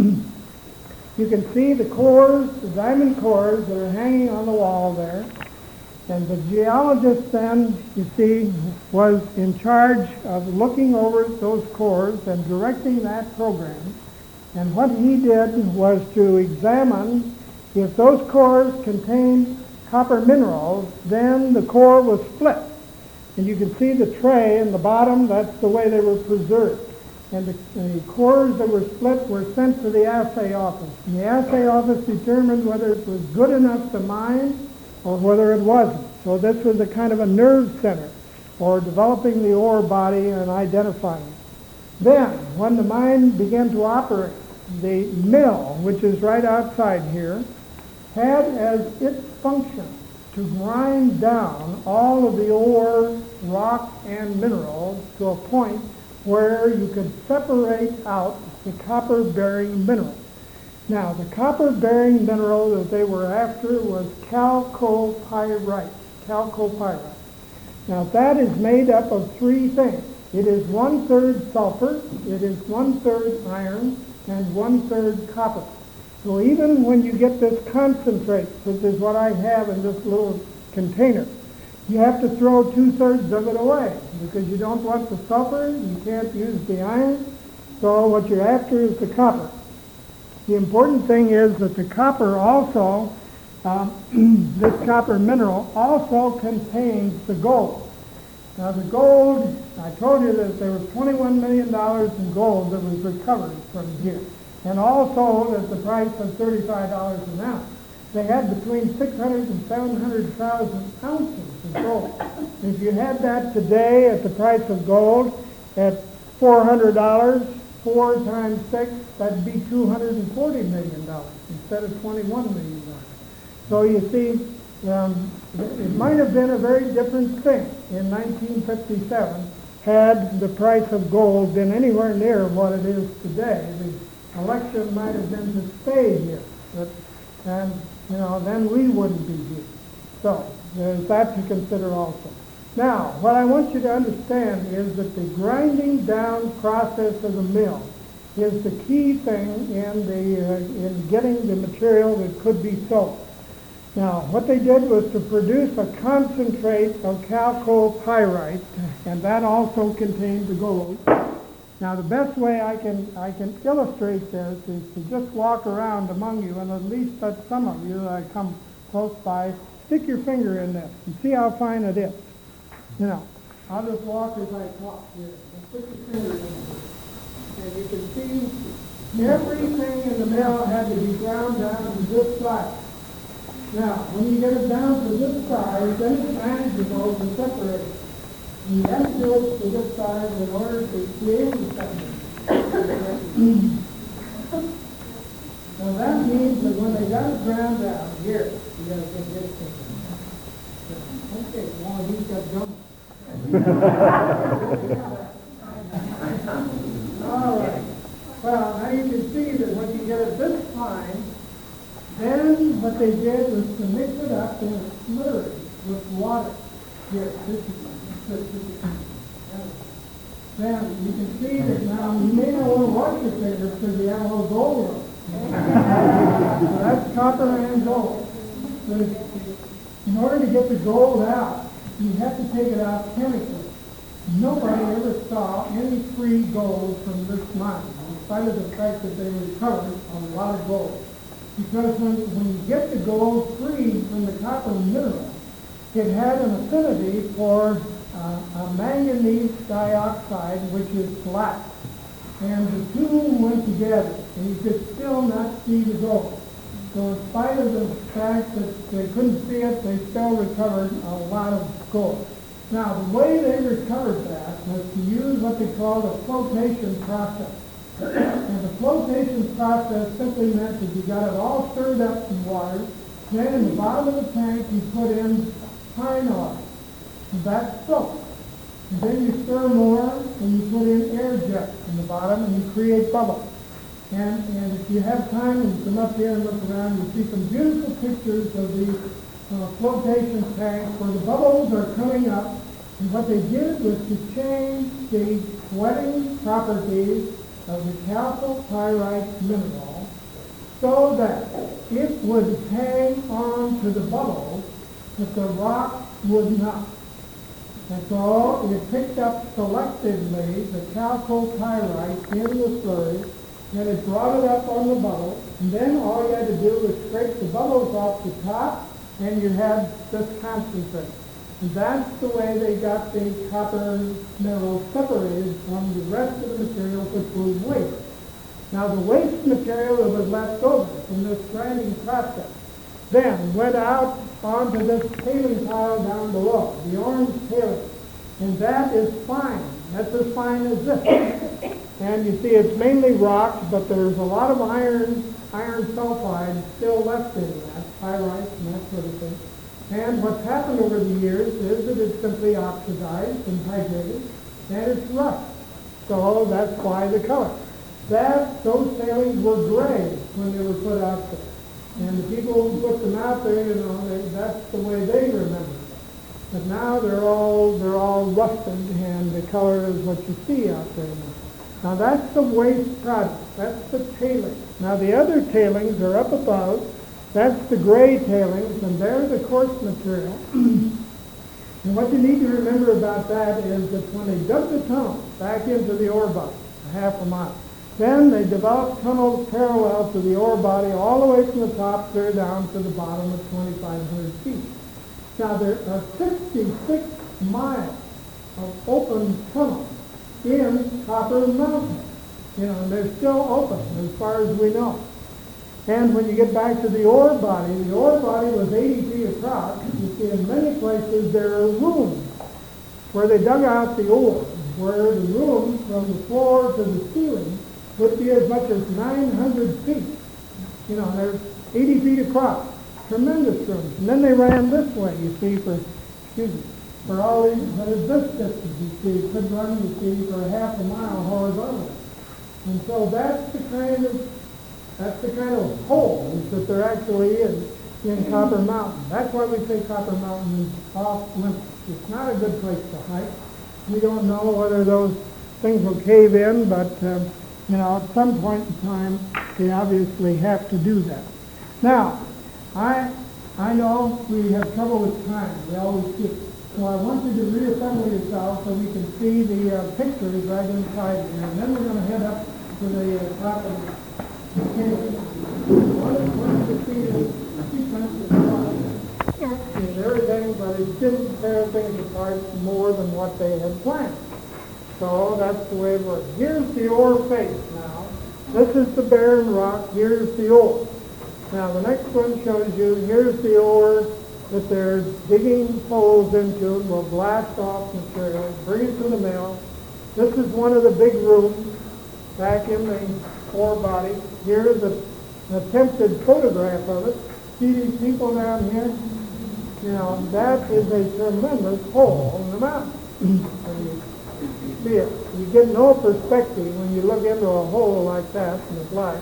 you can see the cores, the diamond cores that are hanging on the wall there. And the geologist then, you see, was in charge of looking over those cores and directing that program. And what he did was to examine if those cores contained copper minerals, then the core was split. And you can see the tray in the bottom, that's the way they were preserved. And the, the cores that were split were sent to the assay office. And the assay office determined whether it was good enough to mine or whether it wasn't. So this was a kind of a nerve center for developing the ore body and identifying it. Then, when the mine began to operate, the mill, which is right outside here, had as its function to grind down all of the ore, rock, and minerals to a point where you could separate out the copper-bearing minerals. Now, the copper-bearing mineral that they were after was chalcopyrite. Chalcopyrite. Now, that is made up of three things. It is one-third sulfur, it is one-third iron, and one-third copper. So even when you get this concentrate, which is what I have in this little container, you have to throw two-thirds of it away because you don't want the sulfur, you can't use the iron, so what you're after is the copper. The important thing is that the copper also, uh, this copper mineral also contains the gold. Now the gold, I told you that there was twenty-one million dollars in gold that was recovered from here, and also at the price of thirty-five dollars an ounce. They had between six hundred and seven hundred thousand ounces of gold. If you had that today at the price of gold at four hundred dollars, four times six, that'd be two hundred forty million dollars instead of twenty-one million dollars. So you see, um, it might have been a very different thing in nineteen fifty-seven had the price of gold been anywhere near what it is today. The election might have been to stay here, but, and you know, then we wouldn't be here. So there's that to consider also. Now, what I want you to understand is that the grinding down process of the mill is the key thing in the uh, in getting the material that could be sold. Now, what they did was to produce a concentrate of chalcopyrite, and that also contained the gold. Now, the best way I can I can illustrate this is to just walk around among you, and at least let some of you that come close by, stick your finger in this and see how fine it is. You know, I'll just walk as I talk here. And stick your finger in it. And you can see everything in the mill had to be ground down to this size. Now, when you get it down to this size, then it's manageable to separate it. You have to do it to this size in order to create the separation. Now that means that when they got it ground down, here, you got to get this thing. Okay, well, he's got gum. All right. Well, now you can see that when you get it this fine, then what they did was to mix it up in a slurry with water. Here, this is, this is, then you can see that now you may not want to wash your fingers because you have a little gold on it. So that's copper and gold. But in order to get the gold out, you have to take it out chemically. Nobody ever saw any free gold from this mine, in spite of the fact that they recovered a lot of gold. Because when, when you get the gold free from the copper mineral, it had an affinity for uh, a manganese dioxide, which is black. And the two went together, and you could still not see the gold. So in spite of the fact that they couldn't see it, they still recovered a lot of gold. Now, the way they recovered that was to use what they called a flotation process. And the flotation process simply meant that you got it all stirred up in water, then in the bottom of the tank you put in pine oil. And that's soap. And then you stir more, and you put in air jets in the bottom, and you create bubbles. And, and if you have time and you come up here and look around, you see some beautiful pictures of the uh, flotation tanks where the bubbles are coming up. And what they did was to change the wetting properties of the chalcopyrite mineral so that it would hang on to the bubbles, but the rock would not. And so it picked up selectively the chalcopyrite in the slurry, and it brought it up on the bubble, and then all you had to do was scrape the bubbles off the top, and you had this concentrate. And that's the way they got the copper mineral separated from the rest of the material, which was waste. Now the waste material that was left over from this grinding process then went out onto this tailing pile down below, the orange tailing. And that is fine. That's as fine as this. And you see it's mainly rock, but there's a lot of iron, iron sulfide still left in that, pyrite and that sort of thing. And what's happened over the years is that it's simply oxidized and hydrated, and it's rust. So that's why the color. That, those tailings were gray when they were put out there. And the people who put them out there, you know, they, that's the way they remember it. But now they're all, they're all rusted, and the color is what you see out there now. Now that's the waste product. That's the tailings. Now the other tailings are up above. That's the gray tailings, and they're the coarse material. And what you need to remember about that is that when they dug the tunnel back into the ore body, a half a mile, then they developed tunnels parallel to the ore body all the way from the top clear down to the bottom of twenty-five hundred feet. Now there are sixty-six miles of open tunnels in Copper Mountain. You know, and they're still open as far as we know. And when you get back to the ore body, the ore body was eighty feet across. You see in many places there are rooms where they dug out the ore, where the room from the floor to the ceiling would be as much as nine hundred feet. You know, they're eighty feet across. Tremendous rooms. And then they ran this way, you see, for, excuse me, for all these, but at this distance, you see, could run, you see, for half a mile horizontally. And so that's the kind of That's the kind of holes that there actually is in Copper Mountain. That's why we say Copper Mountain is off limits. It's not a good place to hike. We don't know whether those things will cave in, but um, you know, at some point in time, they obviously have to do that. Now, I I know we have trouble with time. We always do. So I want you to reassemble yourself so we can see the uh, pictures right inside here, and then we're going to head up to the uh, top of the cave. What I want you to see is the sequence of and everything, but it didn't tear things apart more than what they had planned. So that's the way it works. Here's the ore face now. This is the barren rock. Here's the ore. Now the next one shows you, here's the ore that they're digging holes into and will blast off material, bring it to the mill. This is one of the big rooms back in the ore body. Here's a, an attempted photograph of it. See these people down here? You know, that is a tremendous hole in the mountain. And you see it. You get no perspective when you look into a hole like that in the black.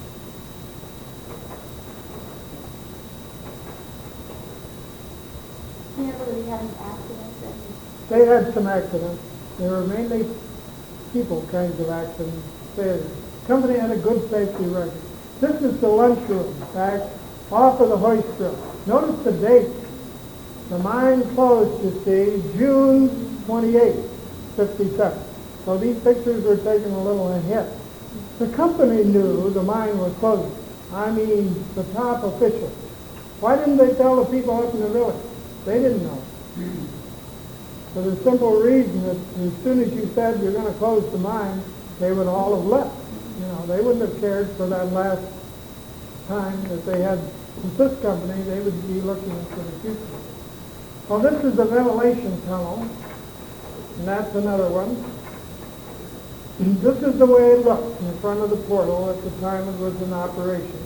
You never really had any accidents and They had some accidents. They were mainly people kinds of accidents. The company had a good safety record. This is the lunchroom back off of the hoist room. Notice the date. The mine closed, you see, June twenty-eighth, fifty-seven. So these pictures were taken a little ahead. The company knew the mine was closing. I mean, the top officials. Why didn't they tell the people up in the village? They didn't know. For the simple reason that as soon as you said you're going to close the mine, they would all have left. You know, they wouldn't have cared for that last time that they had with this company. They would be looking for the future. Well, this is the ventilation tunnel, and that's another one. And this is the way it looked in front of the portal at the time it was in operation.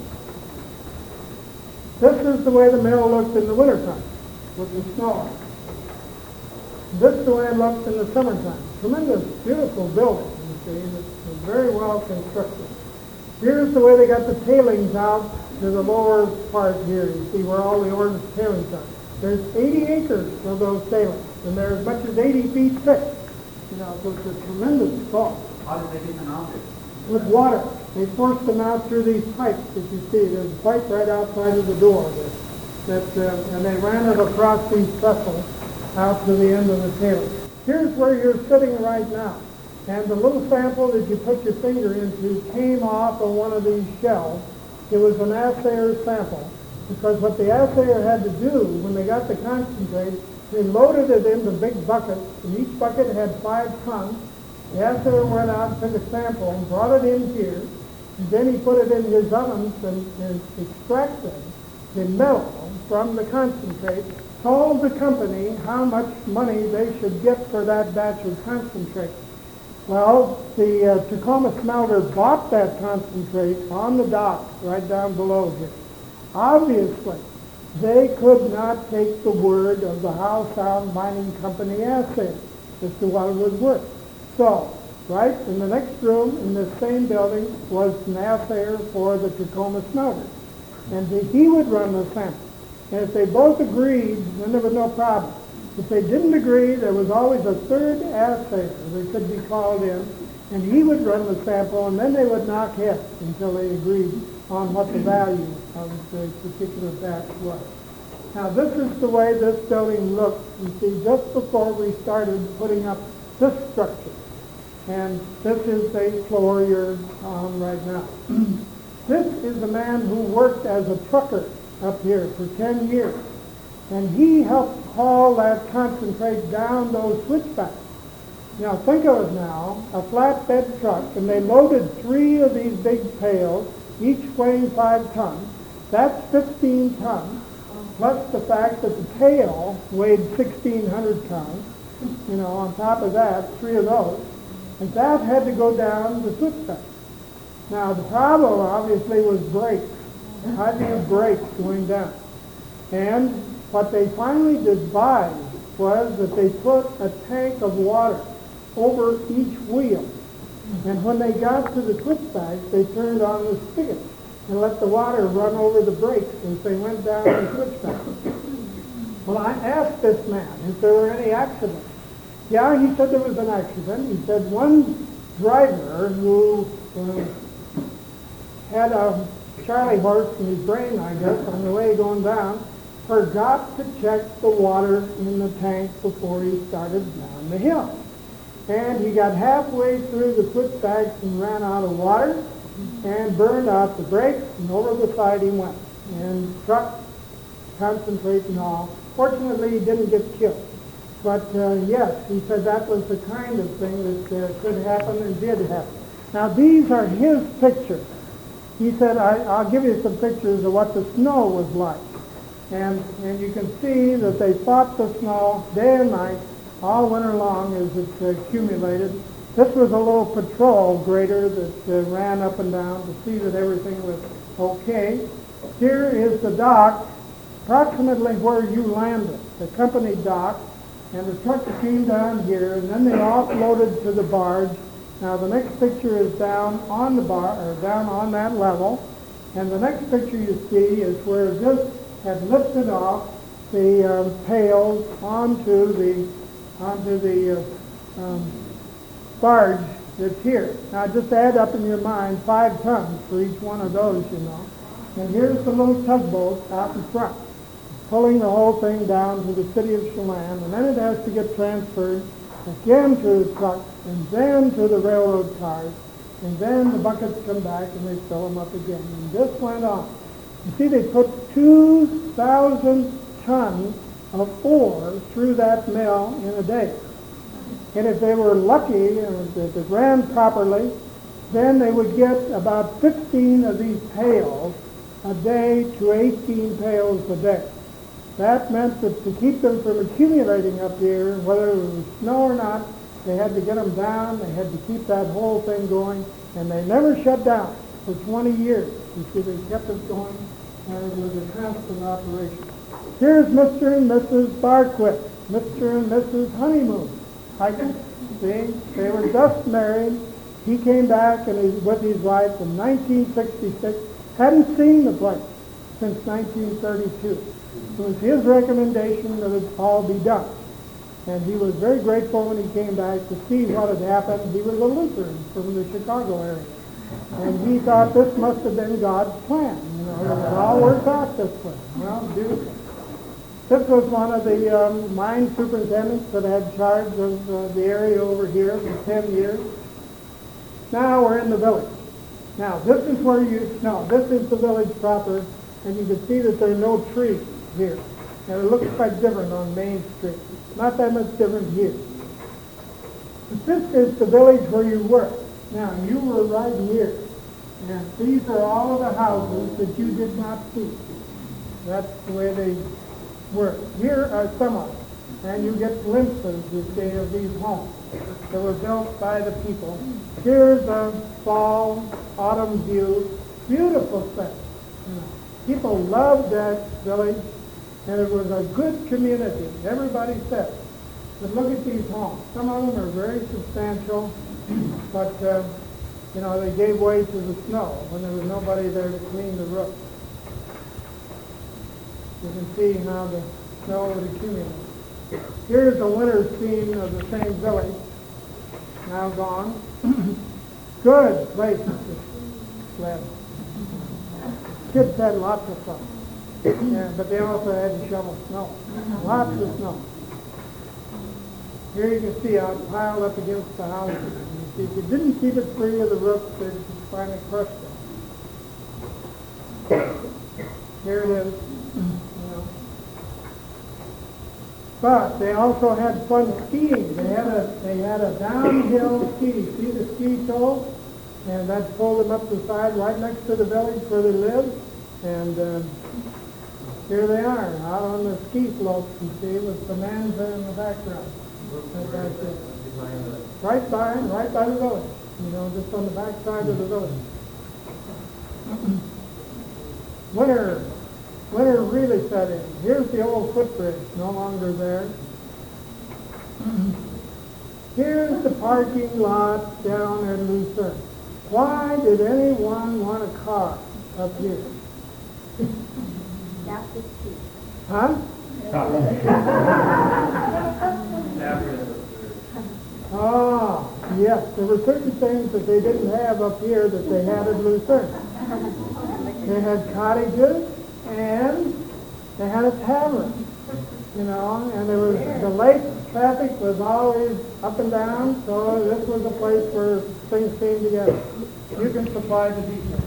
This is the way the mill looked in the wintertime with the snow. This is the way it looked in the summertime. Tremendous, beautiful building, you see. It's very well constructed. Here's the way they got the tailings out to the lower part here. You see where all the orange tailings are. There's eighty acres of those tailings, and they're as much as eighty feet thick. You know, so it's a tremendous fault. How did they get them out there? With water. They forced them out through these pipes that you see. There's a pipe right outside of the door there. That, uh, and they ran it across these vessels out to the end of the tailings. Here's where you're sitting right now. And the little sample that you put your finger into came off of one of these shells. It was an assayer sample. Because what the assayer had to do when they got the concentrate, they loaded it into big buckets, and each bucket had five tons. The assayer went out and took a sample and brought it in here, and then he put it in his ovens and, and extracted the metal from the concentrate, told the company how much money they should get for that batch of concentrate. Well, the uh, Tacoma smelter bought that concentrate on the dock right down below here. Obviously, they could not take the word of the Howe Sound Mining Company assayer as to what it was worth. So, right in the next room in this same building was an assayer for the Tacoma smelter. And he would run the sample. And if they both agreed, then there was no problem. If they didn't agree, there was always a third assayer that could be called in, and he would run the sample, and then they would knock heads until they agreed on what the value of the particular batch was. Now, this is the way this building looked, you see, just before we started putting up this structure. And this is the floor you're on right now. This is a man who worked as a trucker up here for ten years. And he helped haul that concentrate down those switchbacks. Now, think of it now, a flatbed truck, and they loaded three of these big pails, each weighing five tons. That's fifteen tons, plus the fact that the pail weighed sixteen hundred tons. You know, on top of that, three of those. And that had to go down the switchback. Now, the problem, obviously, was brakes. How do you brake going down? And what they finally devised was that they put a tank of water over each wheel. And when they got to the switchback, they turned on the spigot. and let the water run over the brakes as they went down the switchback. Well, I asked this man if there were any accidents. Yeah, he said there was an accident. He said one driver who uh, had a Charlie horse in his brain, I guess, on the way going down, forgot to check the water in the tank before he started down the hill. And he got halfway through the switchbacks and ran out of water and burned out the brakes, and over the side he went. And truck, concentrate and all. Fortunately, he didn't get killed. But uh, yes, he said that was the kind of thing that uh, could happen and did happen. Now, these are his pictures. He said, I, I'll give you some pictures of what the snow was like. And, and you can see that they fought the snow day and night, all winter long as it uh, accumulated. This was a little patrol grader that uh, ran up and down to see that everything was okay. Here is the dock, approximately where you landed, the company dock, and the truck came down here, and then they offloaded to the barge. Now the next picture is down on the bar, or down on that level, and the next picture you see is where this had lifted off the um, pails onto the onto the uh, um, barge that's here. Now just add up in your mind five tons for each one of those, you know. And here's the little tugboat out in front, pulling the whole thing down to the city of Chelan, and then it has to get transferred again to the truck, and then to the railroad cars, and then the buckets come back and they fill them up again. And this went on. You see, they put two thousand tons of ore through that mill in a day. And if they were lucky, and if they ran properly, then they would get about fifteen of these pails a day to eighteen pails a day. That meant that to keep them from accumulating up here, whether it was snow or not, they had to get them down, they had to keep that whole thing going, and they never shut down for twenty years. You see, they kept it going, and it was a constant operation. Here's Mister and Missus Barquist, Mister and Missus Honeymoon. I can see they were just married. He came back and he, with his wife in nineteen sixty-six, hadn't seen the place since nineteen thirty-two. It was his recommendation that it all be done. And he was very grateful when he came back to see what had happened. He was a Lutheran from the Chicago area. And he thought this must have been God's plan. You know, it all worked out this way. Well, beautiful. This was one of the um, mine superintendents that had charge of uh, the area over here for ten years. Now we're in the village. Now, this is where you, no, this is the village proper, and you can see that there are no trees here. And it looks quite different on Main Street. Not that much different here. But this is the village where you work. Now, you were right here. And these are all of the houses that you did not see. That's the way they work. Here are some of them. And you get glimpses, you see, of these homes that were built by the people. Here's a fall, autumn view. Beautiful thing. You know, people loved that village, and it was a good community. Everybody said. But look at these homes. Some of them are very substantial, but, uh, you know, they gave way to the snow when there was nobody there to clean the roof. You can see how the snow would accumulate. Here's a winter scene of the same village, now gone. Good place to sled. Kids had lots of fun, yeah, but they also had to shovel snow. Lots of snow. Here you can see how it piled up against the houses. You see, if you didn't keep it free of the roof, they'd just finally crushed it. Here it is. You know. But they also had fun skiing. They had a they had a downhill ski. See the ski toe? And that pulled them up the side right next to the village where they lived. And uh, here they are, out on the ski slopes, you see, with Bonanza in the background. Right by, right by the village, you know, just on the back side of the village. Winter, winter really set in. Here's the old footbridge, no longer there. Here's the parking lot down at Lucerne. Why did anyone want a car up here? Baptist Tea. Huh? Ah, yes, there were certain things that they didn't have up here that they had at Lucerne. They had cottages and they had a tavern, you know, and there was, the lake traffic was always up and down, so this was a place where things came together. You can supply the details.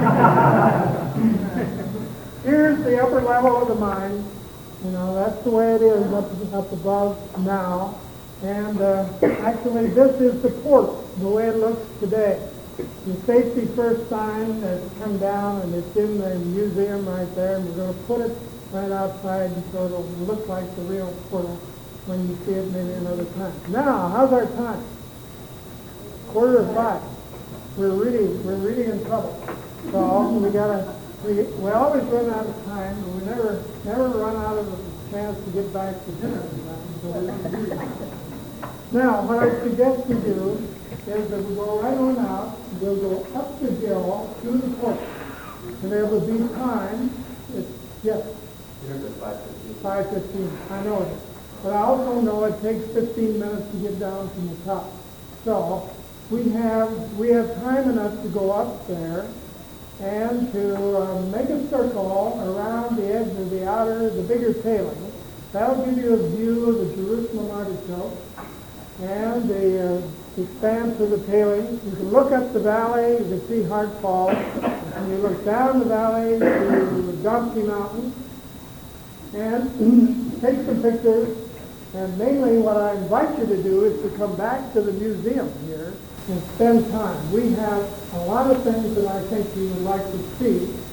Here's the upper level of the mine. You know, that's the way it is up, up above now. And uh, actually, this is the port, the way it looks today. The safety first sign has come down, and it's in the museum right there, and we're going to put it right outside so it'll look like the real portal when you see it maybe another time. Now, how's our time? Quarter to five. We're really, we're really in trouble. So we gotta, we, we always run out of time, but we never, never run out of the chance to get back to dinner. So we don't do that. Now, what I suggest we do is that we go right on out, we'll go up the hill to the port. And there will be time, it's, yes? five fifteen, I know it. But I also know it takes fifteen minutes to get down from the top. So, we have, we have time enough to go up there and to um, make a circle around the edge of the outer, the bigger tailing. That'll give you a view of the Jerusalem artichoke and the uh, expanse of the tailings. You can look up the valley, you can see Hart Falls, and you look down the valley to Donkey Mountain, and take some pictures. And mainly what I invite you to do is to come back to the museum here and spend time. We have a lot of things that I think you would like to see.